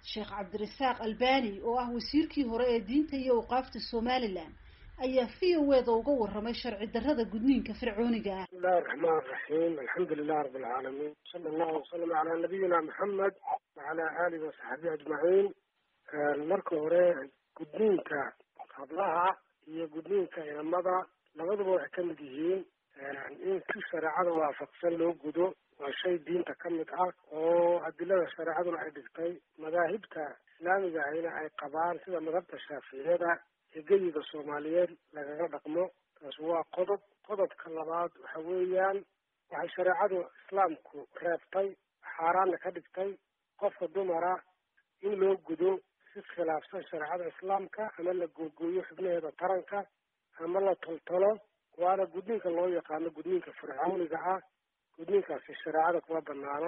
sheekh cabdirasaaq albani oo ah wasiirkii hore ee diinta iyo awqaafta somalilan ayaa v o eda uga warramay sharci darrada gudniinka fircooniga ah. bismillahi raxmaan raxiim alxamdulilahi rabbi alcaalamiin sala allahu wasalam calaa nabiyina maxamed wacalaa aalihi wasaxbihi ajmaciin. marka hore gudniinka hablaha iyo gudniinka inamada labaduba waxay ka mid yihiin in si shareecada waafaqsan loo gudo waa shay diinta ka mid ah oo adilada shareecaduna ay dhigtay. madaahibta islaamiga ahina ay qabaan sida madhabta shaaficiyada ee geyiga soomaaliyeed lagaga dhaqmo. taas waa qodob. qodobka labaad waxa weeyaan waxay shareecadu islaamku reebtay xaaraanna ka dhigtay qofka dumara in loo gudo si khilaafsan shareecada islaamka ama la googooyo xubnaheeda taranka ama la toltolo, waana gudniinka loo yaqaano gudniinka fircooniga ah. gudniinkaasi shareecada kuma banaana.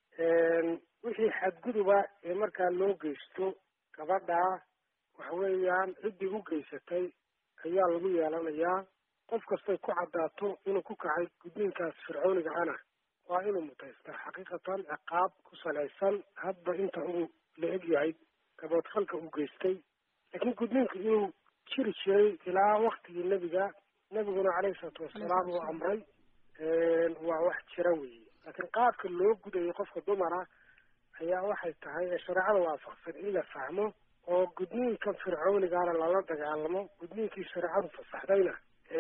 wixii xadguduba ee markaa loo geysto gabadha waxa weeyaan ciddii u geysatay ayaa lagu yeelanayaa. qof kastay ku caddaato inuu ku kacay gudniinkaas fircooniga ana waa inuu mutaystaa xaqiiqatan ciqaab ku salaysan hadba inta uu la eg yahay gaboodfalka uu geystay. laakiin gudniinku inuu jiri jiray ilaa waktigii nebiguna caleyhi salaatu wasalaam uu amray waa wax jira weeye. laakiin qaabka loo gudayo qofka dumara ayaa waxay tahay ee shareecada waafaqsan in la fahmo oo gudniinkan fircoonigaana lala dagaalamo. gudniinkii shareecadu fasaxdayna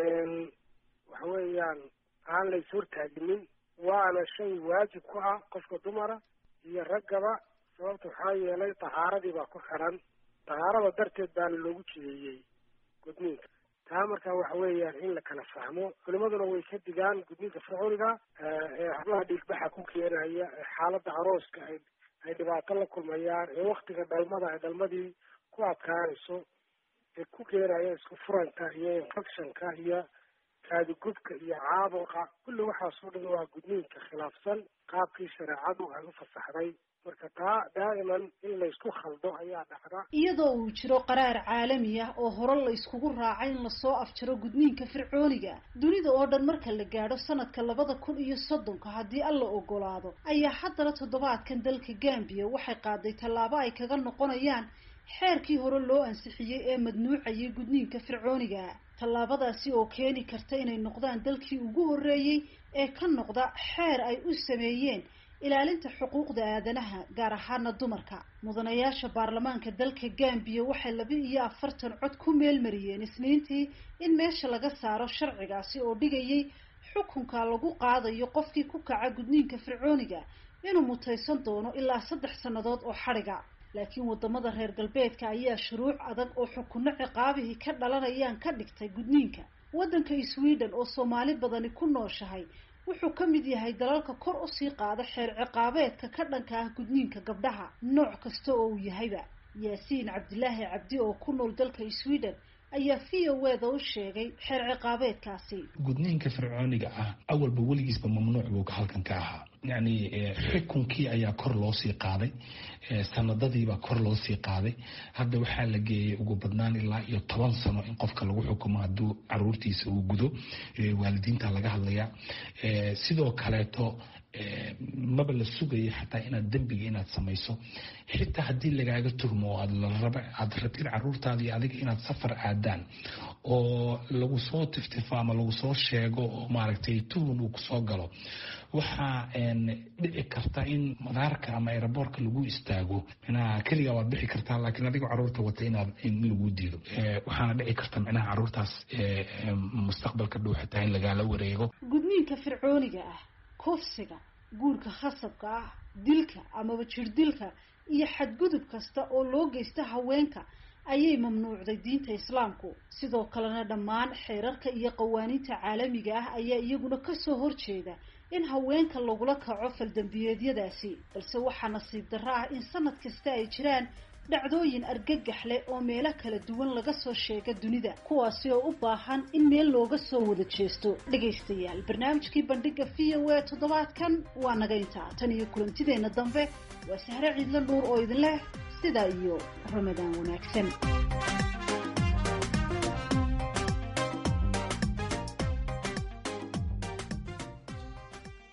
waxa weeyaan aan la is hortaaginin, waana shay waajib ku ah qofka dumara iyo raggaba. sababta waxaa yeelay tahaaradii baa ku xiran, tahaarada darteed baana loogu jideeyey gudniinka. taa markaa waxa weeyaan in la kala fahmo. culimaduna way ka digaan gudniinka fircooniga ee hablaha dhiigbaxa ku keenaya, ee xaaladda arooska ay dhibaato la kulmayaan, ee waktiga dhalmada ay dhalmadii ku adkaanayso, ee ku keenaya isku furanka iyo infectionka iyo kaadugubka iyo caabuqa. kulli waxaasoo dhan waa gudniinka khilaafsan qaabkii shareecadu ay u fasaxday. marka taa daa'iman in laysku khaldo ayaa dhacda. iyadoo uu jiro qaraar caalami ah oo hore la iskugu raacay in lasoo afjaro gudniinka fircooniga, dunida oo dhan marka la gaadho sanadka 2030 haddii alla ogolaado, ayaa haddana toddobaadkan dalka Gambia waxay qaaday tallaabo ay kaga noqonayaan xeerkii hore loo ansixiyey ee madnuucayay gudniinka fircooniga. tallaabadaasi oo keeni karta inay noqdaan dalkii ugu horreeyey ee ka noqda xeer ay u sameeyeen ilaalinta xuquuqda aadanaha gaar ahaana dumarka. mudanayaasha baarlamaanka dalka Gambia waxay 42 cod ku meelmariyeen isniintii in meesha laga saaro sharcigaasi oo dhigayay xukunka lagu qaadayo qofkii ku kaca gudniinka fircooniga inuu mutaysan doono ilaa 3 sannadood oo xadhiga. laakiin wadamada reer galbeedka ayaa shuruuc adag oo xukunno ciqaabihii ka dhalanayaan ka dhigtay gudniinka. wadanka Sweden oo Soomaali badani ku nooshahay wuxuu ka mid yahay dalalka kor u sii qaada xeer ciqaabeedka ka dhanka ah gudniinka gabdhaha nooc kasta oo uu yahayba. yaasiin cabdilaahi cabdi oo ku nool dalka Sweden ayaa VOAda u sheegay xeer ciqaabeedkaasi. gudniinka fircooniga ah awalba weligiisba mamnuuc buu halkan ka ahaa. yacni xukunkii ayaa kor loo sii qaaday, sanadadiibaa kor loo sii qaaday. hadda waxaa la geeyay ugu badnaan ilaa 10 sano in qofka lagu xukumo hadduu caruurtiisa uu gudo. waalidiinta laga hadlayaa. sidoo kaleeto maba la sugaya xataa inaad dembiga inaad samayso. xitaa haddii lagaaga tuhmo oo aad rabtid caruurtaada iyo adiga inaad safar aadaan oo lagu soo tiftifo ama lagu soo sheego oo maaragtay tuhun uu kusoo galo, waxaa dhici karta in madaarka ama aeroboortka lagu istaago. micnaha keligaa waad bixi kartaa, laakiin adiga caruurta wata in lagu diido. waxaana dhici karta micnaha caruurtaas mustaqbalka dhow xitaa in lagaala wareego. gudniinka fircooniga ah, kufsiga, guurka khasabka ah, dilka amaba jirdilka iyo xadgudub kasta oo loo geysta haweenka ayay mamnuucday diinta islaamku. sidoo kalena dhammaan xeerarka iyo qawaaniinta caalamiga ah ayaa iyaguna kasoo horjeeda in haweenka lagula kaco faldambiyeedyadaasi. balse waxaa nasiib darro ah in sanad kasta ay jiraan dhacdooyin argagax leh oo meelo kala duwan laga soo sheega dunida, kuwaasi oo u baahan in meel looga soo wada jeesto. dhegaystayaal, barnaamijkii bandhiga VOA toddobaadkan waa naga intaa. tan iyo kulantideena dambe waa Sahre Ciidla Nuur oo idin leh sidaa iyo Ramadaan wanaagsan.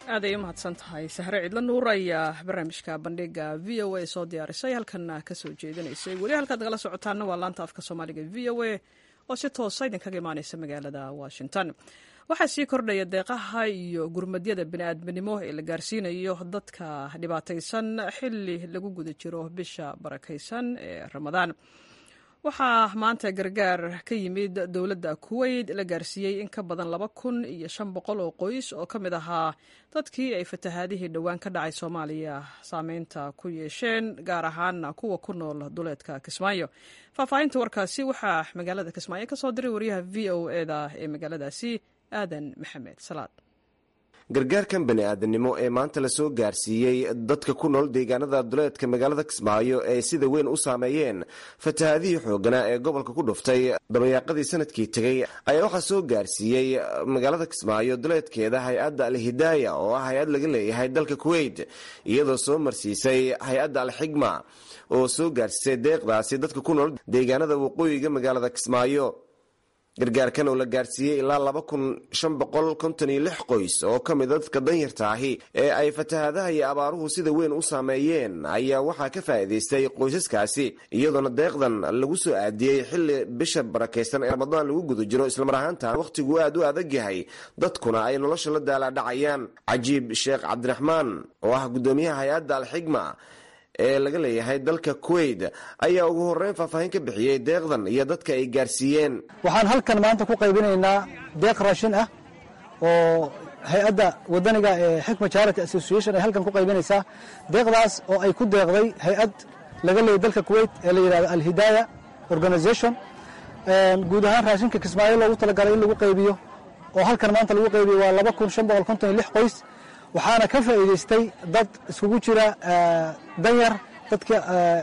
aaday u mahadsan tahay sahre cidla nuur ayaa barnaamijka bandhiga v o a soo diyaarisay halkanna ka soo jeedinaysay weli halkaad nagala socotaanna waa laanta afka soomaaliga v o a oo si toosa idinkaga imaaneysa magaalada washington waxaa sii kordhaya deeqaha iyo gurmadyada bini'aadminimo ee la gaarsiinayo dadka dhibaataysan xili lagu guda jiro bisha barakaysan ee ramadaan waxaa maanta gargaar ka yimid dowladda kuweyt la gaarsiiyey in ka badan 2,500 oo qoys oo ka mid ahaa dadkii ay fatahaadihii dhowaan ka dhacay soomaaliya saameynta ku yeesheen gaar ahaana kuwa ku nool duleedka kismaayo faahfaahinta warkaasi waxaa magaalada kismaayo ka soo diray wariyaha v o eda ee magaaladaasi aadan maxamed salaad gargaarkan bani'aadanimo ee maanta la soo gaarsiiyey dadka ku nool deegaanada duleedka magaalada kismaayo ee sida weyn u saameeyeen fatahaadihii xooganaa ee gobolka ku dhuftay dabayaaqadii sanadkii tegey ayaa waxaa soo gaarsiiyey magaalada kismaayo duleedkeeda hay-adda al-hidaaya oo ah hay-ad laga leeyahay dalka kuweyt iyadoo soo marsiisay hay-adda al-xigma oo soo gaarsiisay deeqdaasi dadka ku nool deegaanada waqooyiga magaalada kismaayo gargaarkan oo la gaarsiiyey ilaa 2,556 qoys oo ka mid dadka danyarta ahi ee ay fatahaadaha iyo abaaruhu sida weyn u saameeyeen ayaa waxaa ka faa'iidaystay qoysaskaasi iyadoona deeqdan lagu soo aadiyey xilli bisha barakaysan ee ramadaan lagu guda jiro islamar ahaantan wakhtigu aad u adag yahay dadkuna ay nolosha la daalaadhacayaan cajiib sheekh cabdiraxmaan oo ah guddoomiyaha hay-adda al-xigma ee laga leeyahay dalka kuweyt ayaa ugu horeyn faahfaahin ka bixiyey deeqdan iyo dadka ay gaarsiiyeen. waxaan halkan maanta ku qaybinaynaa deeq raashin ah oo hay-adda wadaniga ee xikma charity association ay halkan ku qaybinaysaa deeqdaas oo ay ku deeqday hay-ad laga leeyahay dalka kuweyt ee la yidhahdo al-hidaaya organization guud ahaan raashinka kismaayo loogu talagalay in lagu qaybiyo oo halkan maanta lagu qaybiyo waa 2,556 qoys waxaana ka faa'iidaystay dad iskugu jira danyar dadka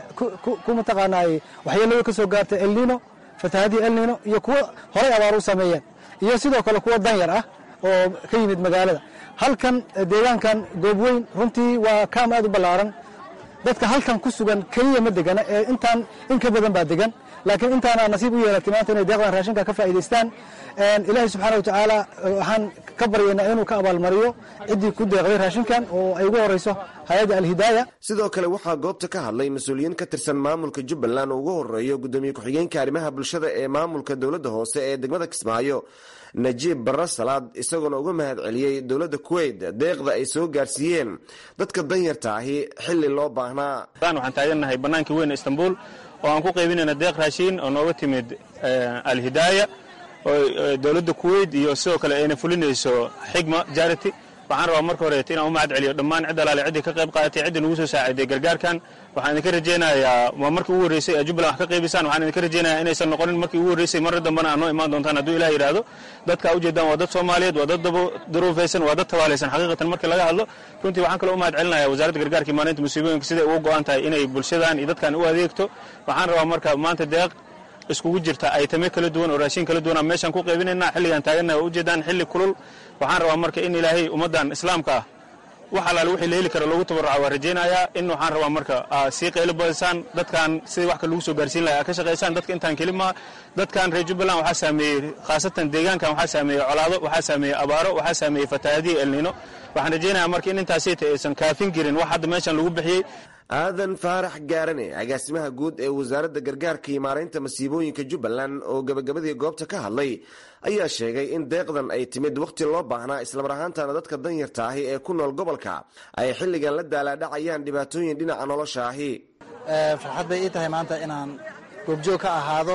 ku mataqaanaay waxyeelada ka soo gaartay El Niño fatahaadii El Niño iyo kuwa horay abaar u sameeyeen iyo sidoo kale kuwa danyar ah oo ka yimid magaalada halkan deegaankan goobweyn runtii waa kaam aad u ballaaran dadka halkan ku sugan keliya ma degana ee intaan in ka badan baa degan laakiin intaana nasiib u yeelatay maanta inay deeqdan raashinka ka faa'iidaystaan ilaahay subxaana watacaala waxaan ka baryaynaa inuu ka abaalmariyo ciddii ku deeqday raashinkan oo ay ugu horeyso hay-adda al-hidaaya. sidoo kale waxaa goobta ka hadlay mas-uuliyiin ka tirsan maamulka jubbaland oo ugu horeeyo guddoomiye ku-xigeenka arrimaha bulshada ee maamulka dowladda hoose ee degmada kismaayo najiib barre salaad isagoona uga mahad celiyey dowladda kuweyt deeqda ay soo gaarsiiyeen dadka danyarta ahi xilli loo baahnaa. waxaan taagannahay bannaankii weyn istanbul oo aan ku qaybinayna deeq raashiin oo nooga timid al-hidaaya oo dowladda kuweyt iyo sidoo kale ayna fulinayso xigma charity. waxaan rabaa marka horeeto inaan u mahad celiyo dhammaan cid alaale ciddii ka qayb qaadatay ciddii nagu soo saaciday gargaarkan. waxaan idinka rajaynayaa waa markii ugu horreysay ee jubbaland wax ka qaybisaan waxaan idinka rajaynayaa inaysan noqonin markii ugu horreysay marra dambana aad noo imaan doontaan hadduu ilaah yidhaahdo. dadka ujeedaan waa dad soomaaliyeed waa dad daruufaysan waa dad tabaalaysan xaqiiqatan markii laga hadlo. runtii waxaan kaloo u mahad celinayaa wasaaradda gargaarka iyo maareynta musiibooyinka siday ugu go'an tahay inay bulshadan iyo dadkan u adeegto. waxaan rabaa marka maanta deeq iskugu jirta aytame kala duwan oo raashin kala duwan meeshaan ku qaybinaynaa xilligan taagannahay waa ujeedaan xilli kulul. waxaan rabaa marka in ilaahay ummaddan islaamka ah wax alaale wixii la heli karo loogu tabarruca waa rajaynayaa in waxaan rabaa marka sii qaylo badisaan dadkan sidii wax ka lagu soo gaarsiin lahaa ka shaqaysaan dadka intaan kelima dadkan reer jubbaland waxaa saameeyey khaasatan deegaankan waxaa saameeyey colaado waxaa saameeyey abaaro waxaa saameeyey fatahaadihii El Niño. waxaan rajaynayaa marka in intaasita aysan kaafin jirin wax hadda meeshan lagu bixiyey. aadan faarax gaarane agaasimaha guud ee wasaaradda gargaarka iyo maaraynta masiibooyinka jubbaland oo gabagabadii goobta ka hadlay ayaa sheegay in deeqdan ay timid wakhti loo baahnaa islamar ahaantana dadka danyarta ahi ee ku nool gobolka ay xilligan la daalaadhacayaan dhibaatooyin dhinaca nolosha ahi. farxad bay ii tahay maanta inaan goobjoog ka ahaado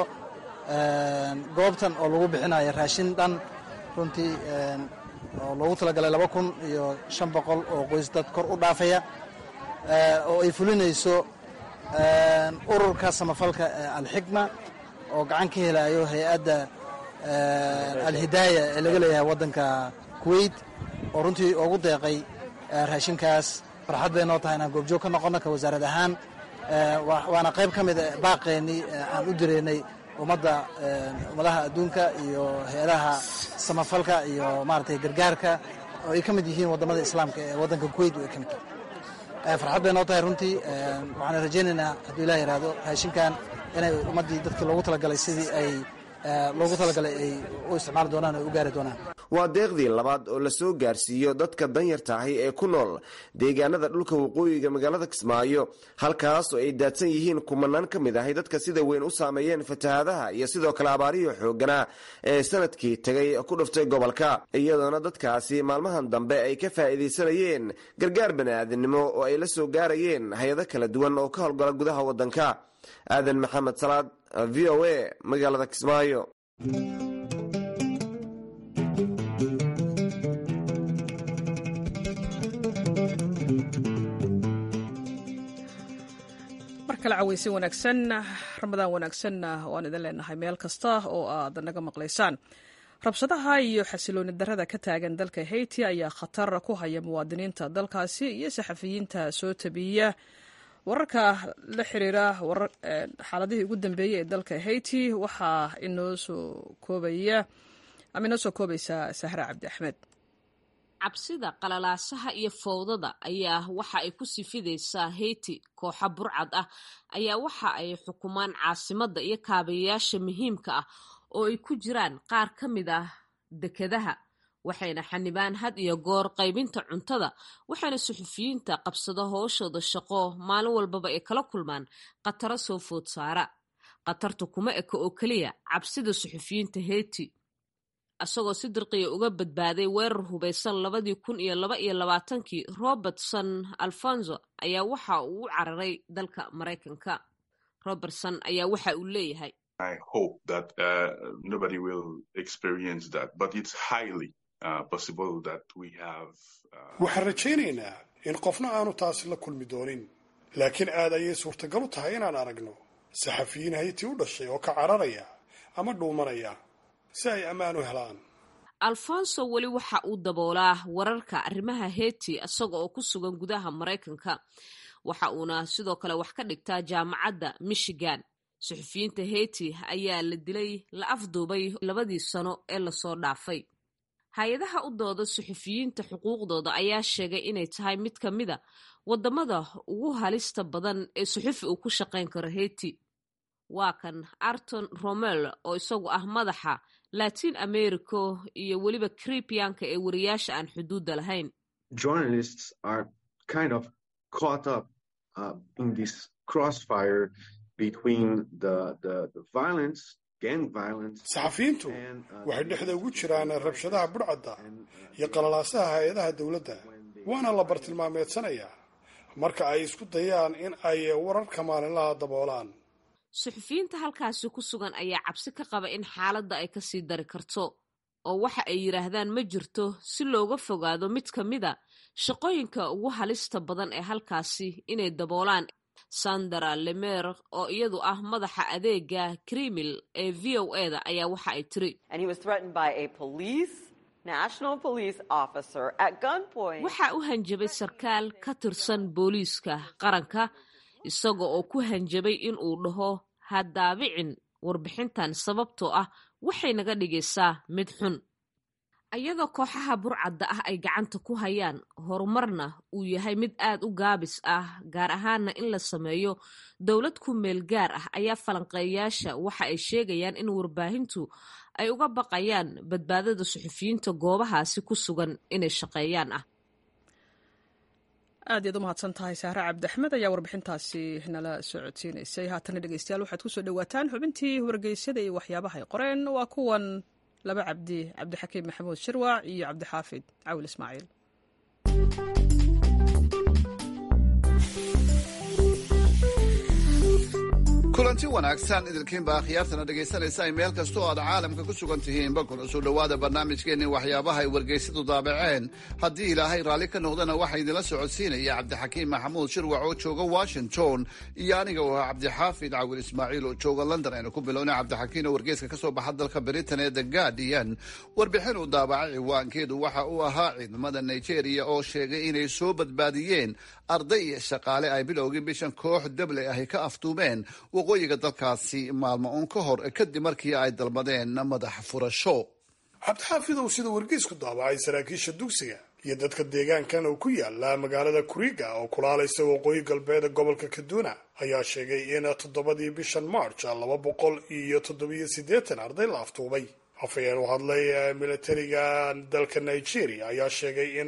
goobtan oo lagu bixinayo raashin dhan runtii oo loogu talagalay 2,500 oo qoys dad kor u dhaafaya oo ay fulinayso ururka samafalka al-xigma oo gacan ka helayo hay-adda al-hidaaya ee laga leeyahay waddanka kuweyt oo runtii ugu deeqay raashinkaas. farxad bay noo tahay inaan goobjoog ka noqono ka wasaarad ahaan waana qayb ka mid baaqeennii aan u direynay ummadaha adduunka iyo hay-adaha samafalka iyo maaragtay gargaarka oo ay ka mid yihiin waddamada islaamka ee waddanka kuweyt oo ay ka mid tahay. farxad bay noo tahay runtii waxaan rajaynaynaa hadduu ilaah yidhaahdo raashinkan inay ummaddii dadkii loogu talagalay sidii ay loogu talagalay ay u isticmaali doonaan ay u gaari doonaan. waa deeqdii labaad oo la soo gaarsiiyo dadka danyarta ahi ee ku nool deegaanada dhulka waqooyiga magaalada Kismaayo, halkaas oo ay daadsan yihiin kumanaan ka mid ahi dadka sida weyn u saameeyeen fatahaadaha iyo sidoo kale abaarihii xooganaa ee sanadkii tagay ku dhuftay gobolka, iyadoona dadkaasi maalmahan dambe ay ka faa'iidaysanayeen gargaar bani'aadanimo oo ay la soo gaarayeen hay-ado kala duwan oo ka howlgala gudaha waddanka. aadan maxamed salaad, VOA, magaalada Kismaayo. markale cawaysin wanaagsan, ramadaan wanaagsanna waan idin leenahay meel kasta oo aad naga maqlaysaan. rabshadaha iyo xasilooni darrada ka taagan dalka Haiti ayaa khatar ku haya muwaadiniinta dalkaasi iyo saxafiyiinta soo tabiya wararka la xiriira xaaladihii ugu dambeeyey ee dalka Haiti. waxaa inoo soo koobaysa Sahra Cabdi Axmed. cabsida qalalaasaha iyo fowdada ayaa waxa ay ku sifidaysaa Haiti. kooxa burcad ah ayaa waxa ay xukumaan caasimadda iyo kaabayaasha muhiimka ah oo ay ku jiraan qaar ka mid ah dekedaha, waxayna xanibaan had iyo goor qaybinta cuntada, waxayna suxufiyiinta qabsado howshooda shaqo maalin walbaba ay kala kulmaan khataro soo food saara. khatartu kuma eka oo keliya cabsida suxufiyiinta Haiti. isagoo si dirqiya uga badbaaday weerar hubeysan 2022, Robertson Alfonso ayaa waxa uu u cararay dalka Mareykanka. Robertson ayaa waxa uu leeyahay, I hope that nobody will experience that, but it's highly possible that we have. waxaan rajaynaynaa in qofna aanu taasi la kulmi doonin, laakiin aad ayay suurtagal u tahay inaan aragno saxafiyiin Haiti u dhashay oo ka cararaya ama dhuumanaya si ay ammaan u helaan. Alfonso weli waxa uu daboolaa wararka arrimaha Haiti isaga oo ku sugan gudaha Mareykanka. waxa uuna sidoo kale wax ka dhigtaa jaamacadda Michigan. suxufiyiinta Haiti ayaa la dilay, la afduubay 2 sano ee lasoo dhaafay. hay-adaha u dooda suxufiyiinta xuquuqdooda ayaa sheegay inay tahay mid ka mida wadamada ugu halista badan ee suxufi uu ku shaqayn karo Haiti. waa kan Arton Romel oo isagu ah madaxa Latin America iyo weliba Caribbeanka ee wariyaasha aan xuduudda lahayn. Journalists are kind of caught up in this crossfire between the violence, gang violence. saxafiyiintu waxay dhexda ugu jiraan rabshadaha burcadda iyo qalalaasaha hay-adaha dowladda, waana la bartilmaameedsanayaa marka ay isku dayaan in ay wararka maalinlaha daboolaan. suxufiyiinta halkaasi ku sugan ayaa cabsi ka qaba in xaaladda ay kasii dari karto, oo waxa ay yiraahdaan ma jirto si looga fogaado mid ka mida shaqooyinka ugu halista badan ee halkaasi inay daboolaan. Sandra Lemer oo iyadu ah madaxa adeega Crimil ee VOA-da ayaa waxa ay tiri, waxa u hanjabay sarkaal ka tirsan booliiska qaranka isaga oo ku hanjabay in uu dhaho ha daabicin warbixintan sababtoo ah waxay naga dhigaysaa mid xun. ayadoo kooxaha burcadda ah ay gacanta ku hayaan horumarna uu yahay mid aad u gaabis ah, gaar ahaana in la sameeyo dowlad ku meel gaar ah, ayaa falanqeeyaasha waxa ay sheegayaan in warbaahintu ay uga baqayaan badbaadada suxufiyiinta goobahaasi ku sugan inay shaqeeyaan ah. aad iyaad u mahadsan tahay Sahra Cabdi Axmed ayaa warbixintaasi nala socodsiinaysay. haatana dhegeystayaal waxaad kusoo dhawaataan xubintii wargeysyada iyo waxyaabaha ay qoreen. waa kuwan laba cabdixakiim maxamuud shirwac iyo cabdixaafid cawil ismaaciil. kulanti wanaagsan idinkiinba akhyaartana dhegaysanaysa ay meel kasta oo aad caalamka ku sugan tihiinba kuna soo dhowaada barnaamijkeenni waxyaabaha ay wargeysadu daabaceen. haddii ilaahay raalli ka noqdana waxaa idinla socodsiinaya cabdixakiim maxamuud shirwac oo jooga Washington iyo aniga oo ah cabdixaafid cawil ismaaciil oo jooga London. aynu ku bilownay cabdixakiim oo wargeyska ka soo baxa dalka Britain ee The Guardian. warbixin uu daabacay ciwaankeedu waxa uu ahaa ciidamada Nigeria oo sheegay inay soo badbaadiyeen arday iyo shaqaale ay bilowgii bishan koox dable ahi ka afduumeen waqooyiga dalkaasi maalmo uun ka hor kadib markii ay dalbadeen madax furasho. cabdixaafidow sida wargeysku daabacay saraakiisha dugsiga iyo dadka deegaankan oo ku yaala magaalada kuriga oo kulaalaysa waqooyi galbeed gobolka kaduna ayaa sheegay in 7 bishan march 287 arday la aftuubay. afayeen u hadlay militariga dalka Nigeria ayaa sheegay in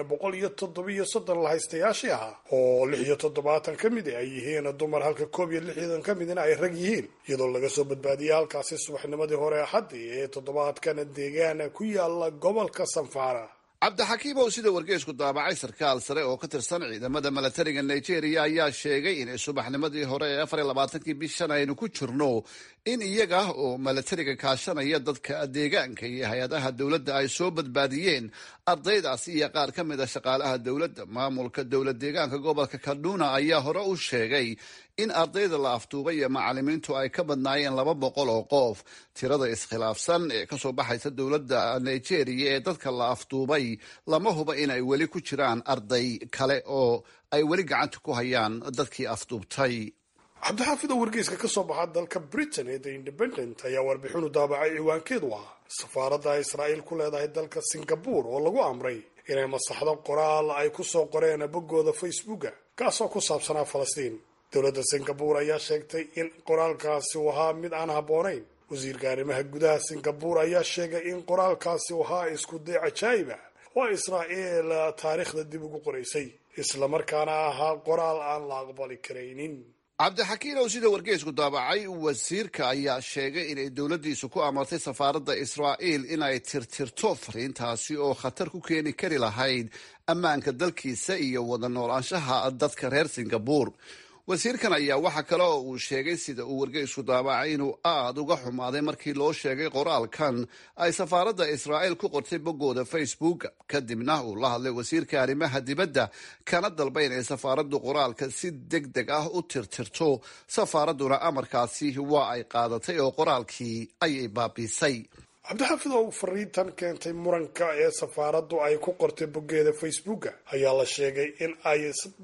137 la haystayaashii ahaa oo 67 ka mid ay yihiin dumar halka 61 ka midna ay rag yihiin, iyadoo laga soo badbaadiyay halkaasi subaxnimadii hore Axaddii ee toddobaadkan deegaan ku yaala gobolka Zamfara. cabdixakiim oo sida wargeysku daabacay sarkaal sare oo ka tirsan ciidamada milatariga Nigeria ayaa sheegay in subaxnimadii hore ee 24 bishan aynu ku jirno in iyaga oo milatariga kaashanaya dadka deegaanka iyo hay-adaha dowladda ay soo badbaadiyeen ardaydaasi iyo qaar ka mid a shaqaalaha dowladda. maamulka dowlad deegaanka gobolka Kaduna ayaa hore u sheegay in ardayda la aftuubay iyo macallimiintu ay ka badnaayeen 200 oo qof. tirada iskhilaafsan ee kasoo baxaysa dowladda Nigeria ee dadka la aftuubay lama huba in ay weli ku jiraan arday kale oo ay weli gacanta ku hayaan dadkii aftuubtay. cabdixaafid oo wargeyska ka soo baxa dalka Britain ee The Independent ayaa warbixin u daabacay ciwaankeedu ah safaaradda Israa'iil ku leedahay dalka Singapore oo lagu amray inay masaxdo qoraal ay ku soo qoreen boggooda Facebooka kaasoo ku saabsanaa Falastiin. dowladda Singapore ayaa sheegtay in qoraalkaasi uu ahaa mid aan habboonayn. wasiirka arrimaha gudaha Singapore ayaa sheegay in qoraalkaasi uu ahaa isku day cajaa'ib ah oo Israa'iil taariikhda dib ugu qoraysay, isla markaana ahaa qoraal aan la aqbali karaynin. cabdixakiin oo sida wargeysku daabacay wasiirka ayaa sheegay inay dowladdiisu ku amartay safaaradda Israa'iil inay tirtirto fariintaasi oo khatar ku keeni kari lahayd ammaanka dalkiisa iyo wada noolaanshaha dadka reer Singapore. wasiirkan ayaa waxa kale oo uu sheegay sida uu wargeysku daabacay inuu aad uga xumaaday markii loo sheegay qoraalkan ay safaaradda Israa'iil ku qortay boggooda Facebook. kadibna uu la hadlay wasiirka arrimaha dibadda kana dalbay inay safaaraddu qoraalka si degdeg ah u tirtirto. safaaradduna amarkaasi waa ay qaadatay oo qoraalkii ayay baabiisay. cabdixaafid oo fariintan keentay muranka ee safaaraddu ay ku qortay boggeeda Facebooka ayaa la sheegay in ay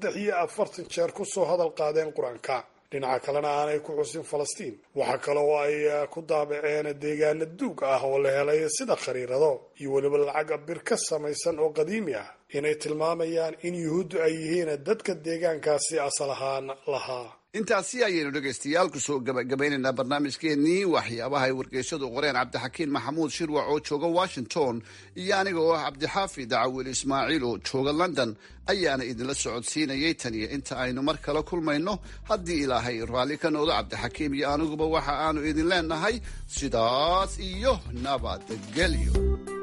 43 jeer ku soo hadal qaadeen Quraanka. dhinaca kalena aanay ku xusin Falastiin. waxa kale oo ay ku daabaceen deegaano duug ah oo la helay sida khariirado iyo weliba lacag bir ka samaysan oo qadiimi ah inay tilmaamayaan in yuhuuddu ay yihiin dadka deegaankaasi asal ahaan lahaa. intaasi ayaynu dhegaystayaal kusoo gabagabaynaynaa barnaamijkeennii waxyaabaha ay wargeysyadu qoreen. cabdixakiin maxamuud shirwac oo jooga Washington iyo aniga oo ah cabdixaafid dacwil Ismaaciil oo jooga London ayaana idinla socodsiinayay tan iyo inta aynu mar kale kulmayno haddii ilaahay raalli ka noqdo. cabdixakiim iyo aniguba waxa aanu idin leenahay sidaas iyo nabadgelyo.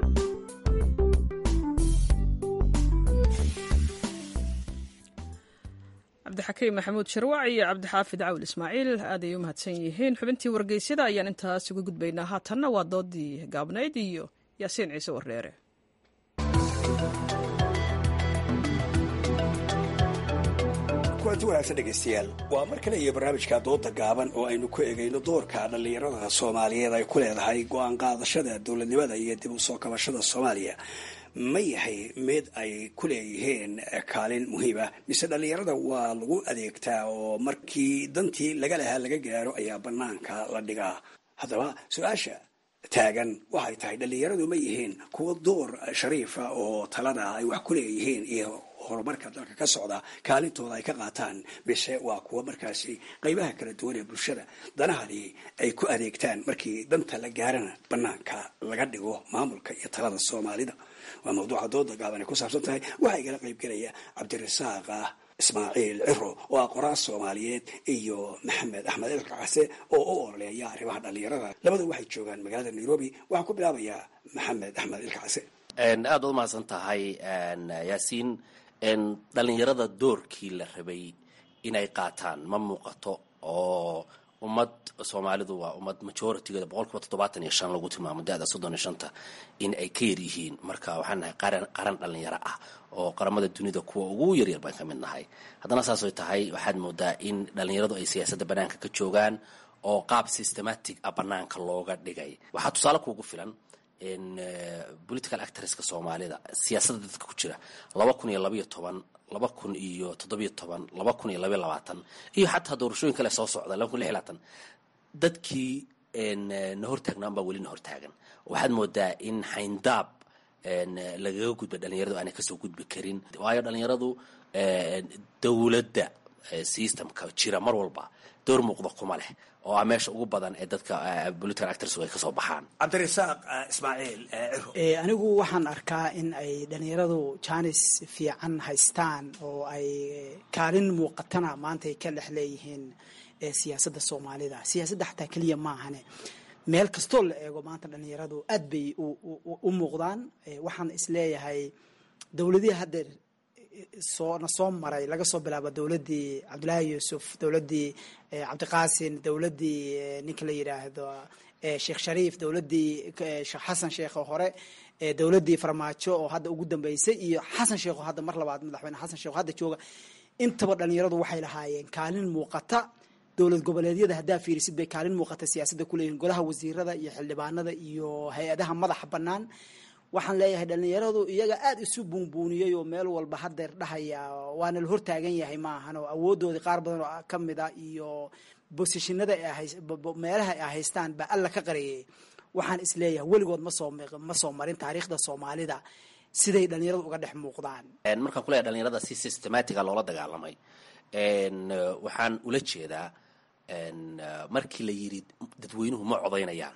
cabdixakiim maxamuud shirwac iyo cabdixaafid cawil ismaaciil aad ay u mahadsan yihiin. xubintii wargeysyada ayaan intaas uga gudbaynaa. haatanna waa doodii gaabnayd iyo yaasiin ciise warreere. kulanti wanaagsan dhegaystayaal, waa mar kale iyo barnaamijka dooda gaaban oo aynu ku egayno doorka dhallinyarada Soomaaliyeed ay ku leedahay go'aan qaadashada dowladnimada iyo dib u soo kabashada Soomaaliya. ma yahay mid ay ku leeyihiin kaalin muhiim ah mise dhallinyarada waa lagu adeegtaa oo markii dantii laga lahaa laga gaaro ayaa bannaanka la dhigaa? haddaba su-aasha taagan waxay tahay dhallinyaradu ma yihiin kuwa door shariifa oo talada ay wax ku leeyihiin iyo horumarka dalka ka socda kaalintooda ay ka qaataan, mise waa kuwa markaasi qaybaha kala duwan ee bulshada danahadii ay ku adeegtaan markii danta la gaarana bannaanka laga dhigo maamulka iyo talada Soomaalida? waa mawduuca dooda gaaban ay ku saabsan tahay. waxaa igala qaybgelaya cabdirasaaq ismaaciil ciro oo ah qoraal Soomaaliyeed iyo maxamed axmed ilkacase oo u ololeeya arrimaha dhallinyarada. labada waxay joogaan magaalada Nairobi. waxaan ku bilaabayaa maxamed axmed ilkacase. aad u mahadsan tahay yaasiin. dhallinyarada doorkii la rabay inay qaataan ma muuqato oo ummad Soomaalidu waa ummad majority-geeda 75% lagu tilmaamo da'da 35 in ay ka yar yihiin. marka waxaan nahay qaran dhalinyaro ah oo qaramada dunida kuwa ugu yaryar baan ka mid nahay. haddana saas ay tahay waxaad moodaa in dhalinyaradu ay siyaasadda bannaanka ka joogaan oo qaab systematic ah bannaanka looga dhigay. waxaa tusaale kuugu filan political actorska Soomaalida siyaasadda dadka ku jira 2012 2017 2022 iyo xataa doorashooyin kale soo socda 2026 dadkii na hortaagnaan baa weli na hortaagan. waxaad moodaa in xayndaab lagaga gudba dhalinyaradu aanay kasoo gudbi karin. waayo dhalinyaradu dowladda systemka jira mar walba door muuqda kuma leh oo ah meesha ugu badan ee dadka political actors ay kasoo baxaan. cabdirasaaq ismaaciil ciro, anigu waxaan arkaa in ay dhalinyaradu jaanis fiican haystaan oo ay kaalin muuqatana maanta ay ka dhex leeyihiin siyaasadda soomaalida. siyaasadda xataa keliya maahane, meel kastoo la eego maanta dhalinyaradu aad bay u muuqdaan. waxaan isleeyahay dowladihii haddeer soo maray laga soo bilaabo dowladdii cabdullaahi yuusuf, dowladdii cabdiqaasin, dowladdii ninka la yidhaahdo sheekh shariif, dowladdii sheekh xasan sheekh oo hore, dowladdii farmaajo oo hadda ugu dambeysay, iyo xasan sheekh oo hadda mar labaad madaxweyne xasan sheekh oo hadda jooga. intaba dhalinyaradu waxay lahaayeen kaalin muuqata. dowlad goboleedyada haddaa fiirisid bay kaalin muuqata siyaasadda ku leeyihin, golaha wasiirada iyo xildhibaanada iyo hay-adaha madaxa bannaan. waxaan leeyahay dhalinyaradu iyaga aada isu buunbuuniyey oo meel walba haddeer dhahaya waana la hortaagan yahay maahan, oo awoodoodii qaar badan oo ka mid a iyo bosishinada meelaha ay haystaan baa alla ka qareeyay. waxaan isleeyahay weligood ma soo marin taariikhda soomaalida siday dhalinyaradu uga dhex muuqdaan. markaan kuleeyahay dhalinyarada si systematiga loola dagaalamay, waxaan ula jeedaa markii la yidhi dadweynuhu ma codaynayaan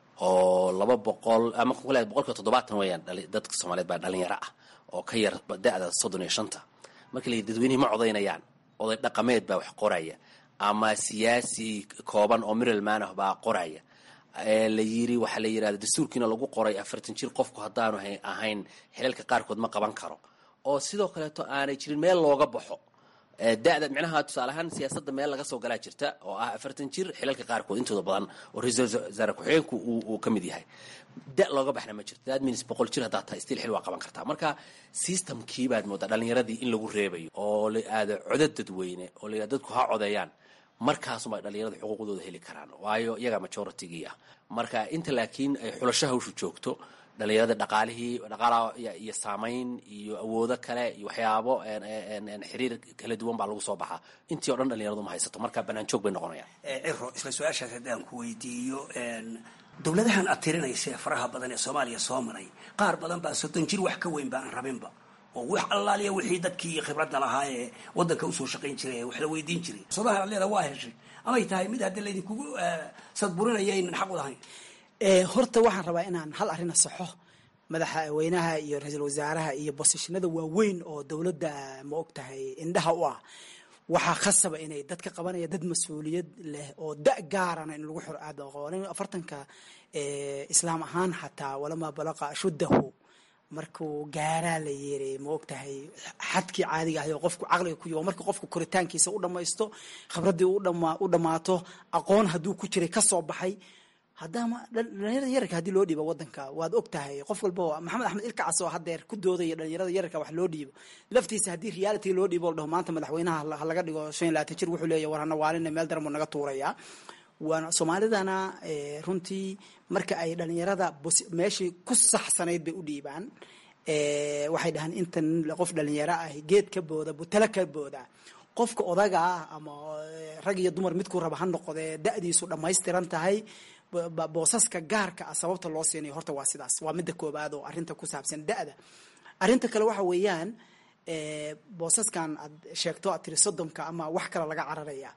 oo 200 ama kule 7% weeyaan dadka Soomaaliyeed baa dhalinyaro ah oo ka yar da'da 35. markii la yidhi dadweynuhu ma codaynayaan, oday dhaqameed baa wax qoraya ama siyaasi kooban oo middleman ah baa qoraya. la yiri waxa la yiraahdo dastuurkiina lagu qoray 40 jir qofku haddaanu ahayn xilalka qaarkood ma qaban karo, oo sidoo kaleeto aanay jirin meel looga baxo da'da. micnaha tusaale ahaan siyaasadda meel laga soo galaa jirta oo ah 40 jir, xilalka qaarkood intooda badan oo ra'iisul wasaare ku-xigeenku uu ka mid yahay. da looga baxna ma jirto. that means 100 jir haddaad tahay still xil waa qaban kartaa. marka systemkii baad moodaa dhalinyaradii in lagu reebayo oo la aado codad dadweyne oo la yidhahdo dadku ha codeeyaan, markaasuma dhalinyarada xuquuqdooda heli karaan, waayo iyaga majoritigii ah. marka inta laakiin ay xulasho hawshu joogto, dhalinyarada dhaqaalaha iyo saamayn iyo awoodo kale iyo waxyaabo xiriir kala duwan baa lagu soo baxaa. intii oo dhan dhalinyaradu ma haysato, marka banaan joog bay noqonayaan. ciro, isla su-aashaas haddaan ku weydiiyo, dowladahan aad tirinaysa faraha badan ee Soomaaliya soo maray, qaar badan baa 30 jir wax ka weyn baan rabinba, oo wax allaaliya wixii dadkii khibradda lahaa ee waddanka usoo shaqayn jiray wax la weydiin jiray. Soomaaliya leeda waa heshay amay tahay mid hadda laydinkugu sadburinaya inaan xaq u lahayn. horta waxaan rabaa inaan hal arrin saxo. madaxweynaha iyo ra'iisul wasaaraha iyo bosishinada waaweyn oo dowladda ma ogtahay indhaha u ah, waxaa khasaba inay dadka qabanaya dad mas-uuliyad leh oo da gaarana in lagu xor aado aqoonin. 40ka islaam ahaan xataa walama balaqa ashuddahu markuu gaaraa la yiri ma ogtahay xadkii caadiga ah oo qofku caqliga ku yimaado marka qofku koritaankiisa u dhamaysto, khibradii u dhamaato, aqoon hadduu ku jiray ka soo baxay. haddama dhalinyarada yararka haddii loo dhiibo waddanka waad ogtahay qof walba maxamed axmed ilkacaas oo haddeer ku doodaya dhalinyarada yararka wax loo dhiibo laftiisa haddii reality loo dhiibo dhaho maanta madaxweynaha laga dhigo 25 jir wuxuu leeyahay war hana waalina meel daran naga tuuraya. waana Soomaalidana runtii marka ay dhalinyarada meeshii ku saxsanayd bay u dhiibaan, waxay dhahaan intan qof dhalinyaro ah geed ka booda butala ka booda. qofka odaga ah ama rag iyo dumar midku raba ha noqdee da'diisu dhammaystiran tahay, boosaska gaarka ah sababta loo siinayo horta waa sidaas. waa midda koobaad oo arrinta ku saabsan da'da. arrinta kale waxa weeyaan boosaskan aad sheegto aad tiri 30 ama wax kale laga cararaya,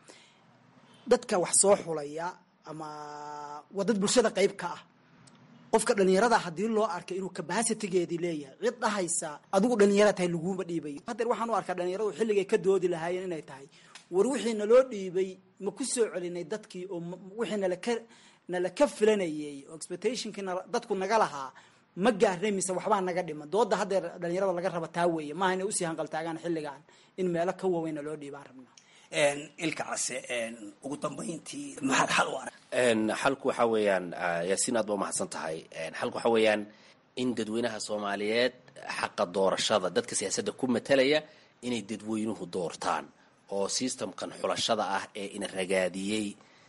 dadka wax soo xulaya ama wadad bulshada qayb ka ah. qofka dhalinyarada haddii loo arkay inuu capacity-geedii leeyahay, cid dhahaysa adigu dhalinyaro tahay laguma dhiibayo. haddeer waxaan u arkaa dhalinyaradu xilligay ka doodi lahaayeen inay tahay war wixii naloo dhiibay ma ku soo celinay dadkii, oo wixii nala ka filanayay oo expectationkii dadku naga lahaa ma gaarnay mise waxbaa naga dhiman. dooda haddeer dhalinyarada laga raba taa weeye, maaha inay usii hanqaltaagaan xilligan in meelo ka waaweyn naloo dhiibaan rabnaa. ilkacaase, ugu dambayntii maxaad xal u arag? xalku waxa weeyaan yaasiin aad ba umahadsan tahay. xalku waxa weeyaan in dadweynaha Soomaaliyeed xaqa doorashada dadka siyaasadda ku matalaya inay dadweynuhu doortaan, oo systemkan xulashada ah ee ina ragaadiyey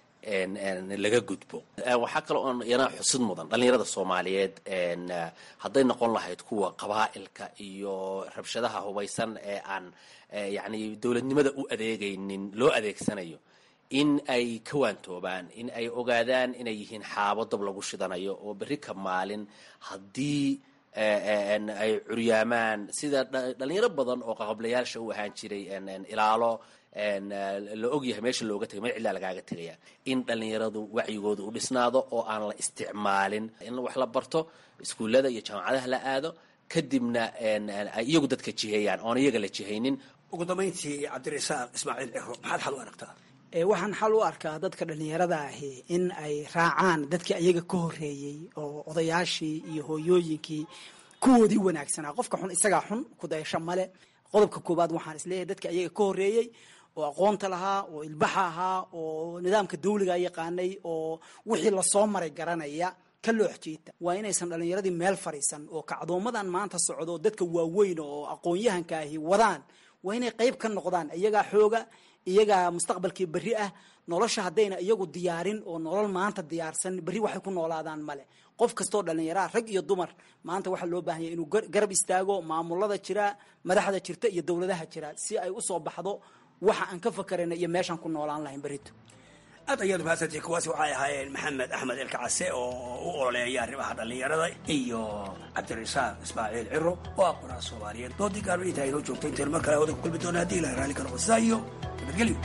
laga gudbo. waxaa kale oo yana xusid mudan dhalinyarada Soomaaliyeed hadday noqon lahayd kuwa qabaa'ilka iyo rabshadaha hubaysan ee aan yacni dowladnimada u adeegaynin loo adeegsanayo, in ay ka waantoobaan, in ay ogaadaan inay yihiin xaabo dab lagu shidanayo, oo berri ka maalin haddii ay curyaamaan sida dhalinyaro badan oo qaqablayaasha u ahaan jiray ilaalo la ogyahay meesha looga tegay meel cidlaa lagaaga tegaya in dhalinyaradu wacyigooda u dhisnaado oo aan la isticmaalin in wax la barto iskuullada iyo jaamacadaha la aado kadibna ay iyagu dadka jiheeyaan oon iyaga la jihaynin. ugu dambayntii cabdirasaaq ismaaciil ciro maxaad xal u aragtaa? waxaan xal u arkaa dadka dhalinyarada ahi in ay raacaan dadkii ayaga ka horeeyey oo odayaashii iyo hooyooyinkii kuwoodii wanaagsanaa. qofka xun isagaa xun kudayasho male. qodobka koowaad waxaan isleeyahay dadka ayaga ka horeeyey oo aqoonta lahaa oo ilbaxa ahaa oo nidaamka dawliga yaqaanay oo wixii lasoo maray garanaya ka looxjeeta waa inaysan dhalinyaradii meel fariisan oo kacdoomadan maanta socdo dadka waaweyn oo aqoon-yahanka ahi wadaan waa inay qayb ka noqdaan. iyagaa xooga, iyagaa mustaqbalkii berri ah. nolosha haddayna iyagu diyaarin oo nolol maanta diyaarsan berri waxay ku noolaadaan male. qof kastoo dhallinyaraa rag iyo dumar maanta waxaa loo baahanya inuu garab istaago maamulada jira, madaxda jirta iyo dowladaha jira si ay usoo baxdo waxa aan ka fakarayna iyo meeshaan ku noolaan lahayn berrito. aad ayaad mahadsantihi. kuwaasi waxay ahaayeen maxamed axmed elkacase oo u ololeeya arrimaha dhallinyarada iyo cabdirasaaq ismaaciil ciro oo ah qoraa soomaaliyeed. doodii gaarba intaa inoo joogto intayn mar kale hawada ku kulmi doona haddii ilahay raalli ka noqo. sidaa iyo nabadgelyo.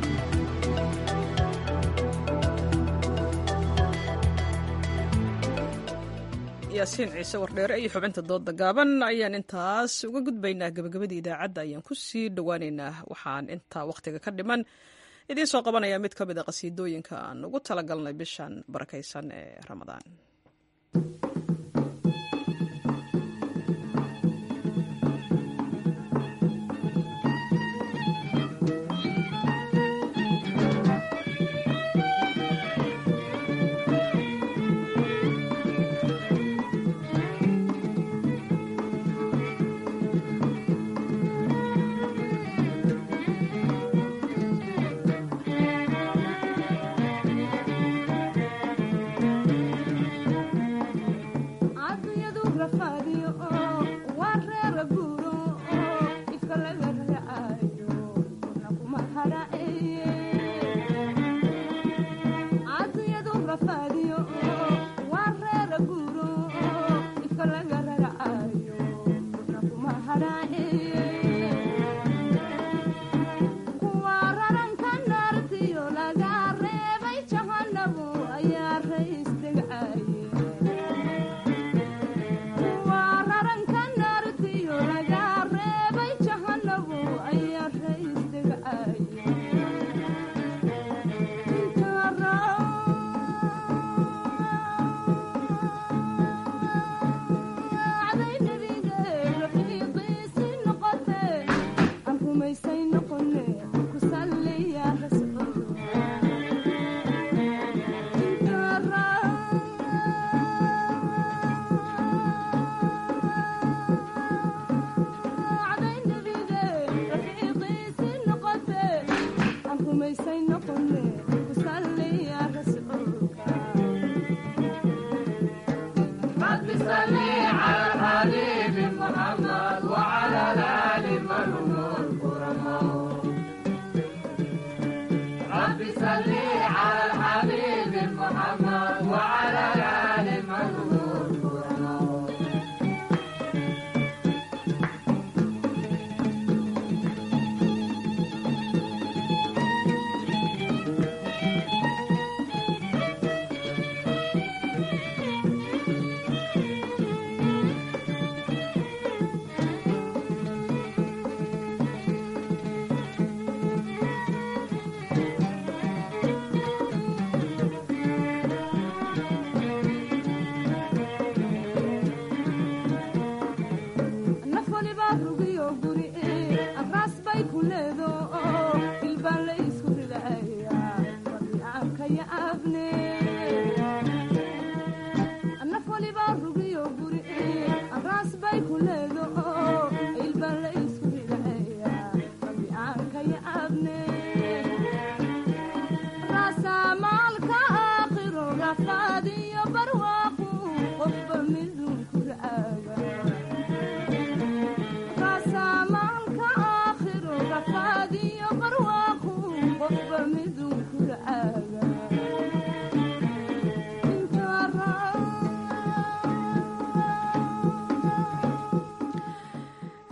yaasiin ciise wardheere iyo xubinta dooda gaaban ayaan intaas uga gudbaynaa. gabagabadii idaacadda ayaan ku sii dhowaaneynaa. waxaan intaa wakhtiga ka dhiman idiin soo qabanayaa mid ka mid a qasiidooyinka aan ugu talagalnay bishan barakaysan ee ramadaan.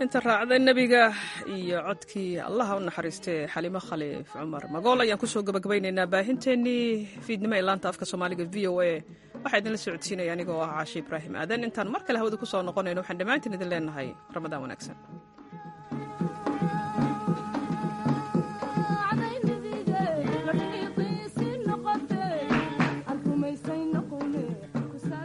fanaaniinta raacda nebiga iyo codkii allaha u naxariistay xalimo khaliif cumar magool ayaan kusoo gabagabaynaynaa baahinteennii fiidnimo ee laanta afka soomaaliga v o a waxaa idinla socodsiinaya anigoo ah caashi ibraahim aadan intaan mar kale hawada kusoo noqonayno waxaan dhammaantiin idin leenahay ramadaan wanaagsan